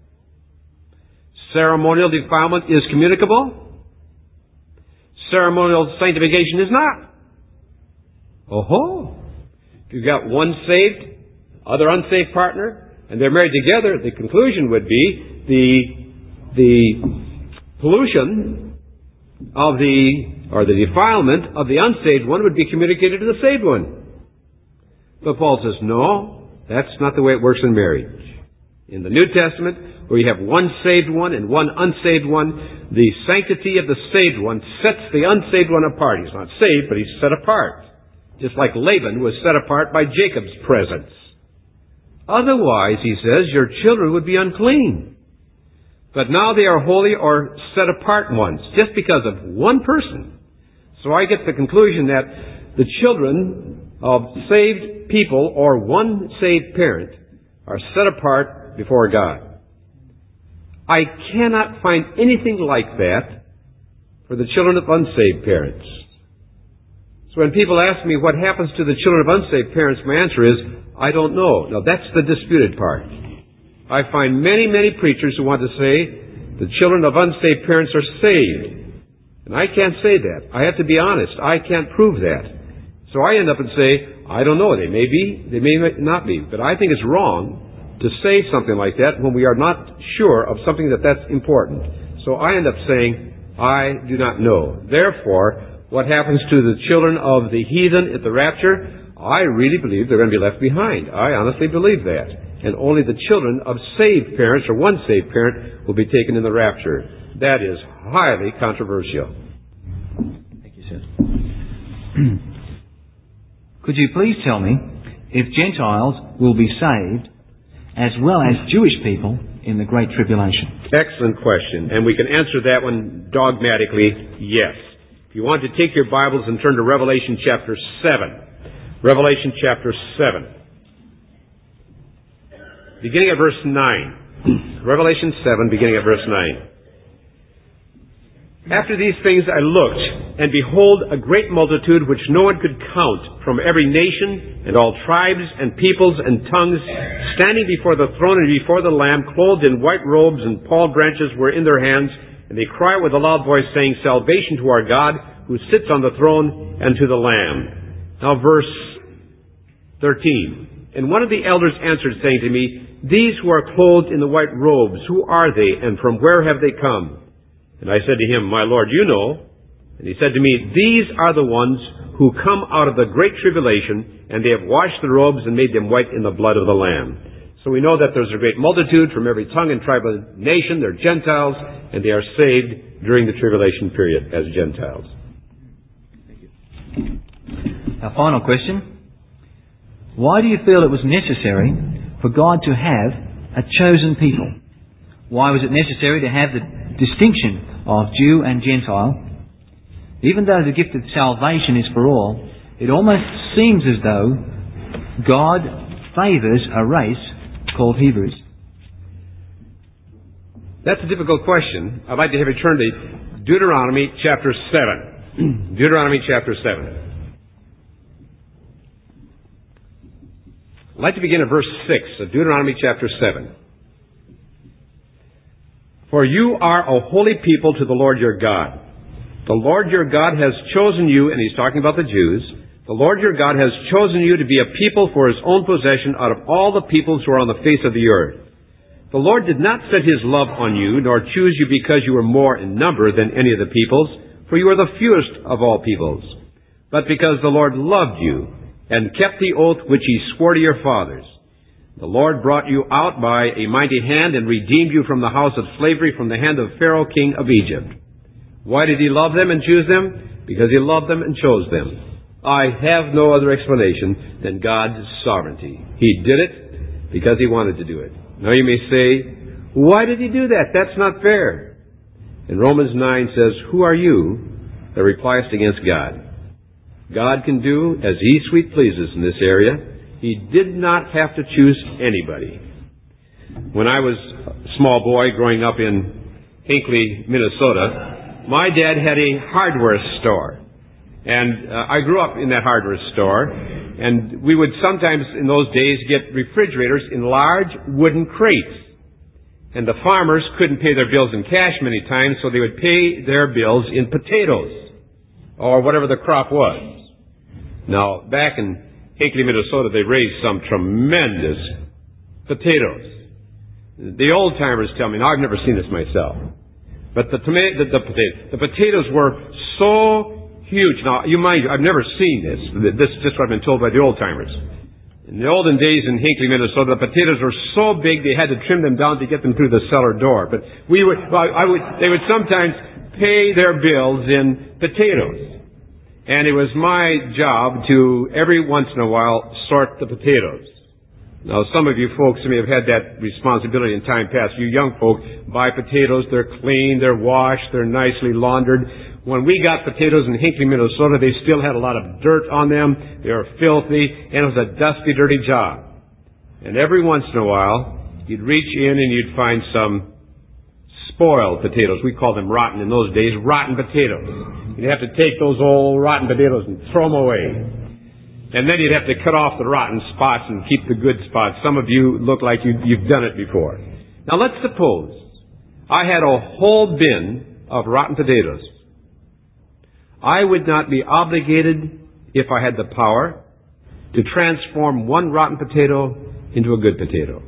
Ceremonial defilement is communicable. Ceremonial sanctification is not. Oh-ho. If you've got one saved, other unsaved partner, and they're married together, the conclusion would be the pollution of the defilement of the unsaved one would be communicated to the saved one. But Paul says, no, that's not the way it works in marriage. In the New Testament, where you have one saved one and one unsaved one, the sanctity of the saved one sets the unsaved one apart. He's not saved, but he's set apart. Just like Laban was set apart by Jacob's presence. Otherwise, he says, your children would be unclean. But now they are holy or set apart ones, just because of one person. So I get the conclusion that the children of saved people or one saved parent are set apart before God. I cannot find anything like that for the children of unsaved parents. So when people ask me what happens to the children of unsaved parents, my answer is, I don't know. Now that's the disputed part. I find many, many preachers who want to say the children of unsaved parents are saved. And I can't say that. I have to be honest. I can't prove that. So I end up and say, I don't know. They may be, they may not be. But I think it's wrong to say something like that when we are not sure of something that's important. So I end up saying, I do not know. Therefore, what happens to the children of the heathen at the rapture? I really believe they're going to be left behind. I honestly believe that. And only the children of saved parents or one saved parent will be taken in the rapture. That is highly controversial. Thank you, sir. Could you please tell me if Gentiles will be saved as well as Jewish people in the Great Tribulation? Excellent question. And we can answer that one dogmatically, yes. If you want to take your Bibles and turn to Revelation chapter 7. Revelation chapter 7. Beginning at verse 9. Revelation 7, beginning at verse 9. After these things I looked, and behold, a great multitude which no one could count, from every nation, and all tribes, and peoples, and tongues, standing before the throne and before the Lamb, clothed in white robes, and palm branches were in their hands, and they cry with a loud voice, saying, Salvation to our God, who sits on the throne, and to the Lamb. Now verse 13. And one of the elders answered, saying to me, These who are clothed in the white robes, who are they, and from where have they come? And I said to him, My Lord, you know. And he said to me, These are the ones who come out of the great tribulation, and they have washed the robes and made them white in the blood of the Lamb. So we know that there's a great multitude from every tongue and tribe of nation. They're Gentiles, and they are saved during the tribulation period as Gentiles. Thank you. Our final question. Why do you feel it was necessary for God to have a chosen people? Why was it necessary to have the distinction of Jew and Gentile? Even though the gift of salvation is for all, it almost seems as though God favours a race called Hebrews. That's a difficult question. I'd like to have you turn to Deuteronomy chapter 7. Deuteronomy chapter 7. I'd like to begin at verse 6 of Deuteronomy chapter 7. For you are a holy people to the Lord your God. The Lord your God has chosen you, and he's talking about the Jews. The Lord your God has chosen you to be a people for his own possession out of all the peoples who are on the face of the earth. The Lord did not set his love on you, nor choose you because you were more in number than any of the peoples, for you are the fewest of all peoples, but because the Lord loved you and kept the oath which he swore to your fathers. The Lord brought you out by a mighty hand and redeemed you from the house of slavery, from the hand of Pharaoh, king of Egypt. Why did he love them and choose them? Because he loved them and chose them. I have no other explanation than God's sovereignty. He did it because he wanted to do it. Now you may say, why did he do that? That's not fair. And Romans 9 says, who are you that repliest against God? God can do as he sweet pleases in this area. He did not have to choose anybody. When I was a small boy growing up in Hinckley, Minnesota, my dad had a hardware store. And I grew up in that hardware store. And we would sometimes in those days get refrigerators in large wooden crates. And the farmers couldn't pay their bills in cash many times, so they would pay their bills in potatoes or whatever the crop was. Now, back in Hinckley, Minnesota, they raised some tremendous potatoes. The old-timers tell me, now I've never seen this myself, but the potatoes were so huge. Now, you mind, I've never seen this. This is just what I've been told by the old-timers. In the olden days in Hinckley, Minnesota, the potatoes were so big they had to trim them down to get them through the cellar door. But they would sometimes pay their bills in potatoes. And it was my job to, every once in a while, sort the potatoes. Now, some of you folks may have had that responsibility in time past. You young folk buy potatoes, they're clean, they're washed, they're nicely laundered. When we got potatoes in Hinckley, Minnesota, they still had a lot of dirt on them. They were filthy, and it was a dusty, dirty job. And every once in a while, you'd reach in and you'd find some spoiled potatoes. We called them rotten in those days, rotten potatoes. You'd have to take those old rotten potatoes and throw them away. And then you'd have to cut off the rotten spots and keep the good spots. Some of you look like you've done it before. Now let's suppose I had a whole bin of rotten potatoes. I would not be obligated, if I had the power, to transform one rotten potato into a good potato.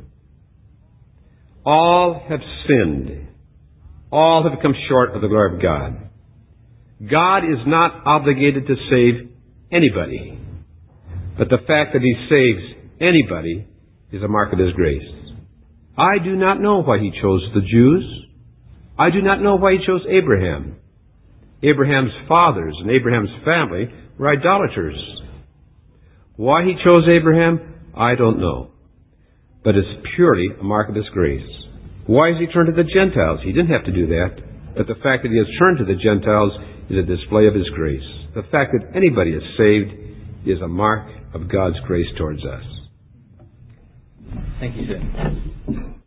All have sinned. All have come short of the glory of God. God is not obligated to save anybody. But the fact that He saves anybody is a mark of His grace. I do not know why He chose the Jews. I do not know why He chose Abraham. Abraham's fathers and Abraham's family were idolaters. Why He chose Abraham, I don't know. But it's purely a mark of His grace. Why has He turned to the Gentiles? He didn't have to do that. But the fact that He has turned to the Gentiles is a display of His grace. The fact that anybody is saved is a mark of God's grace towards us. Thank you, sir.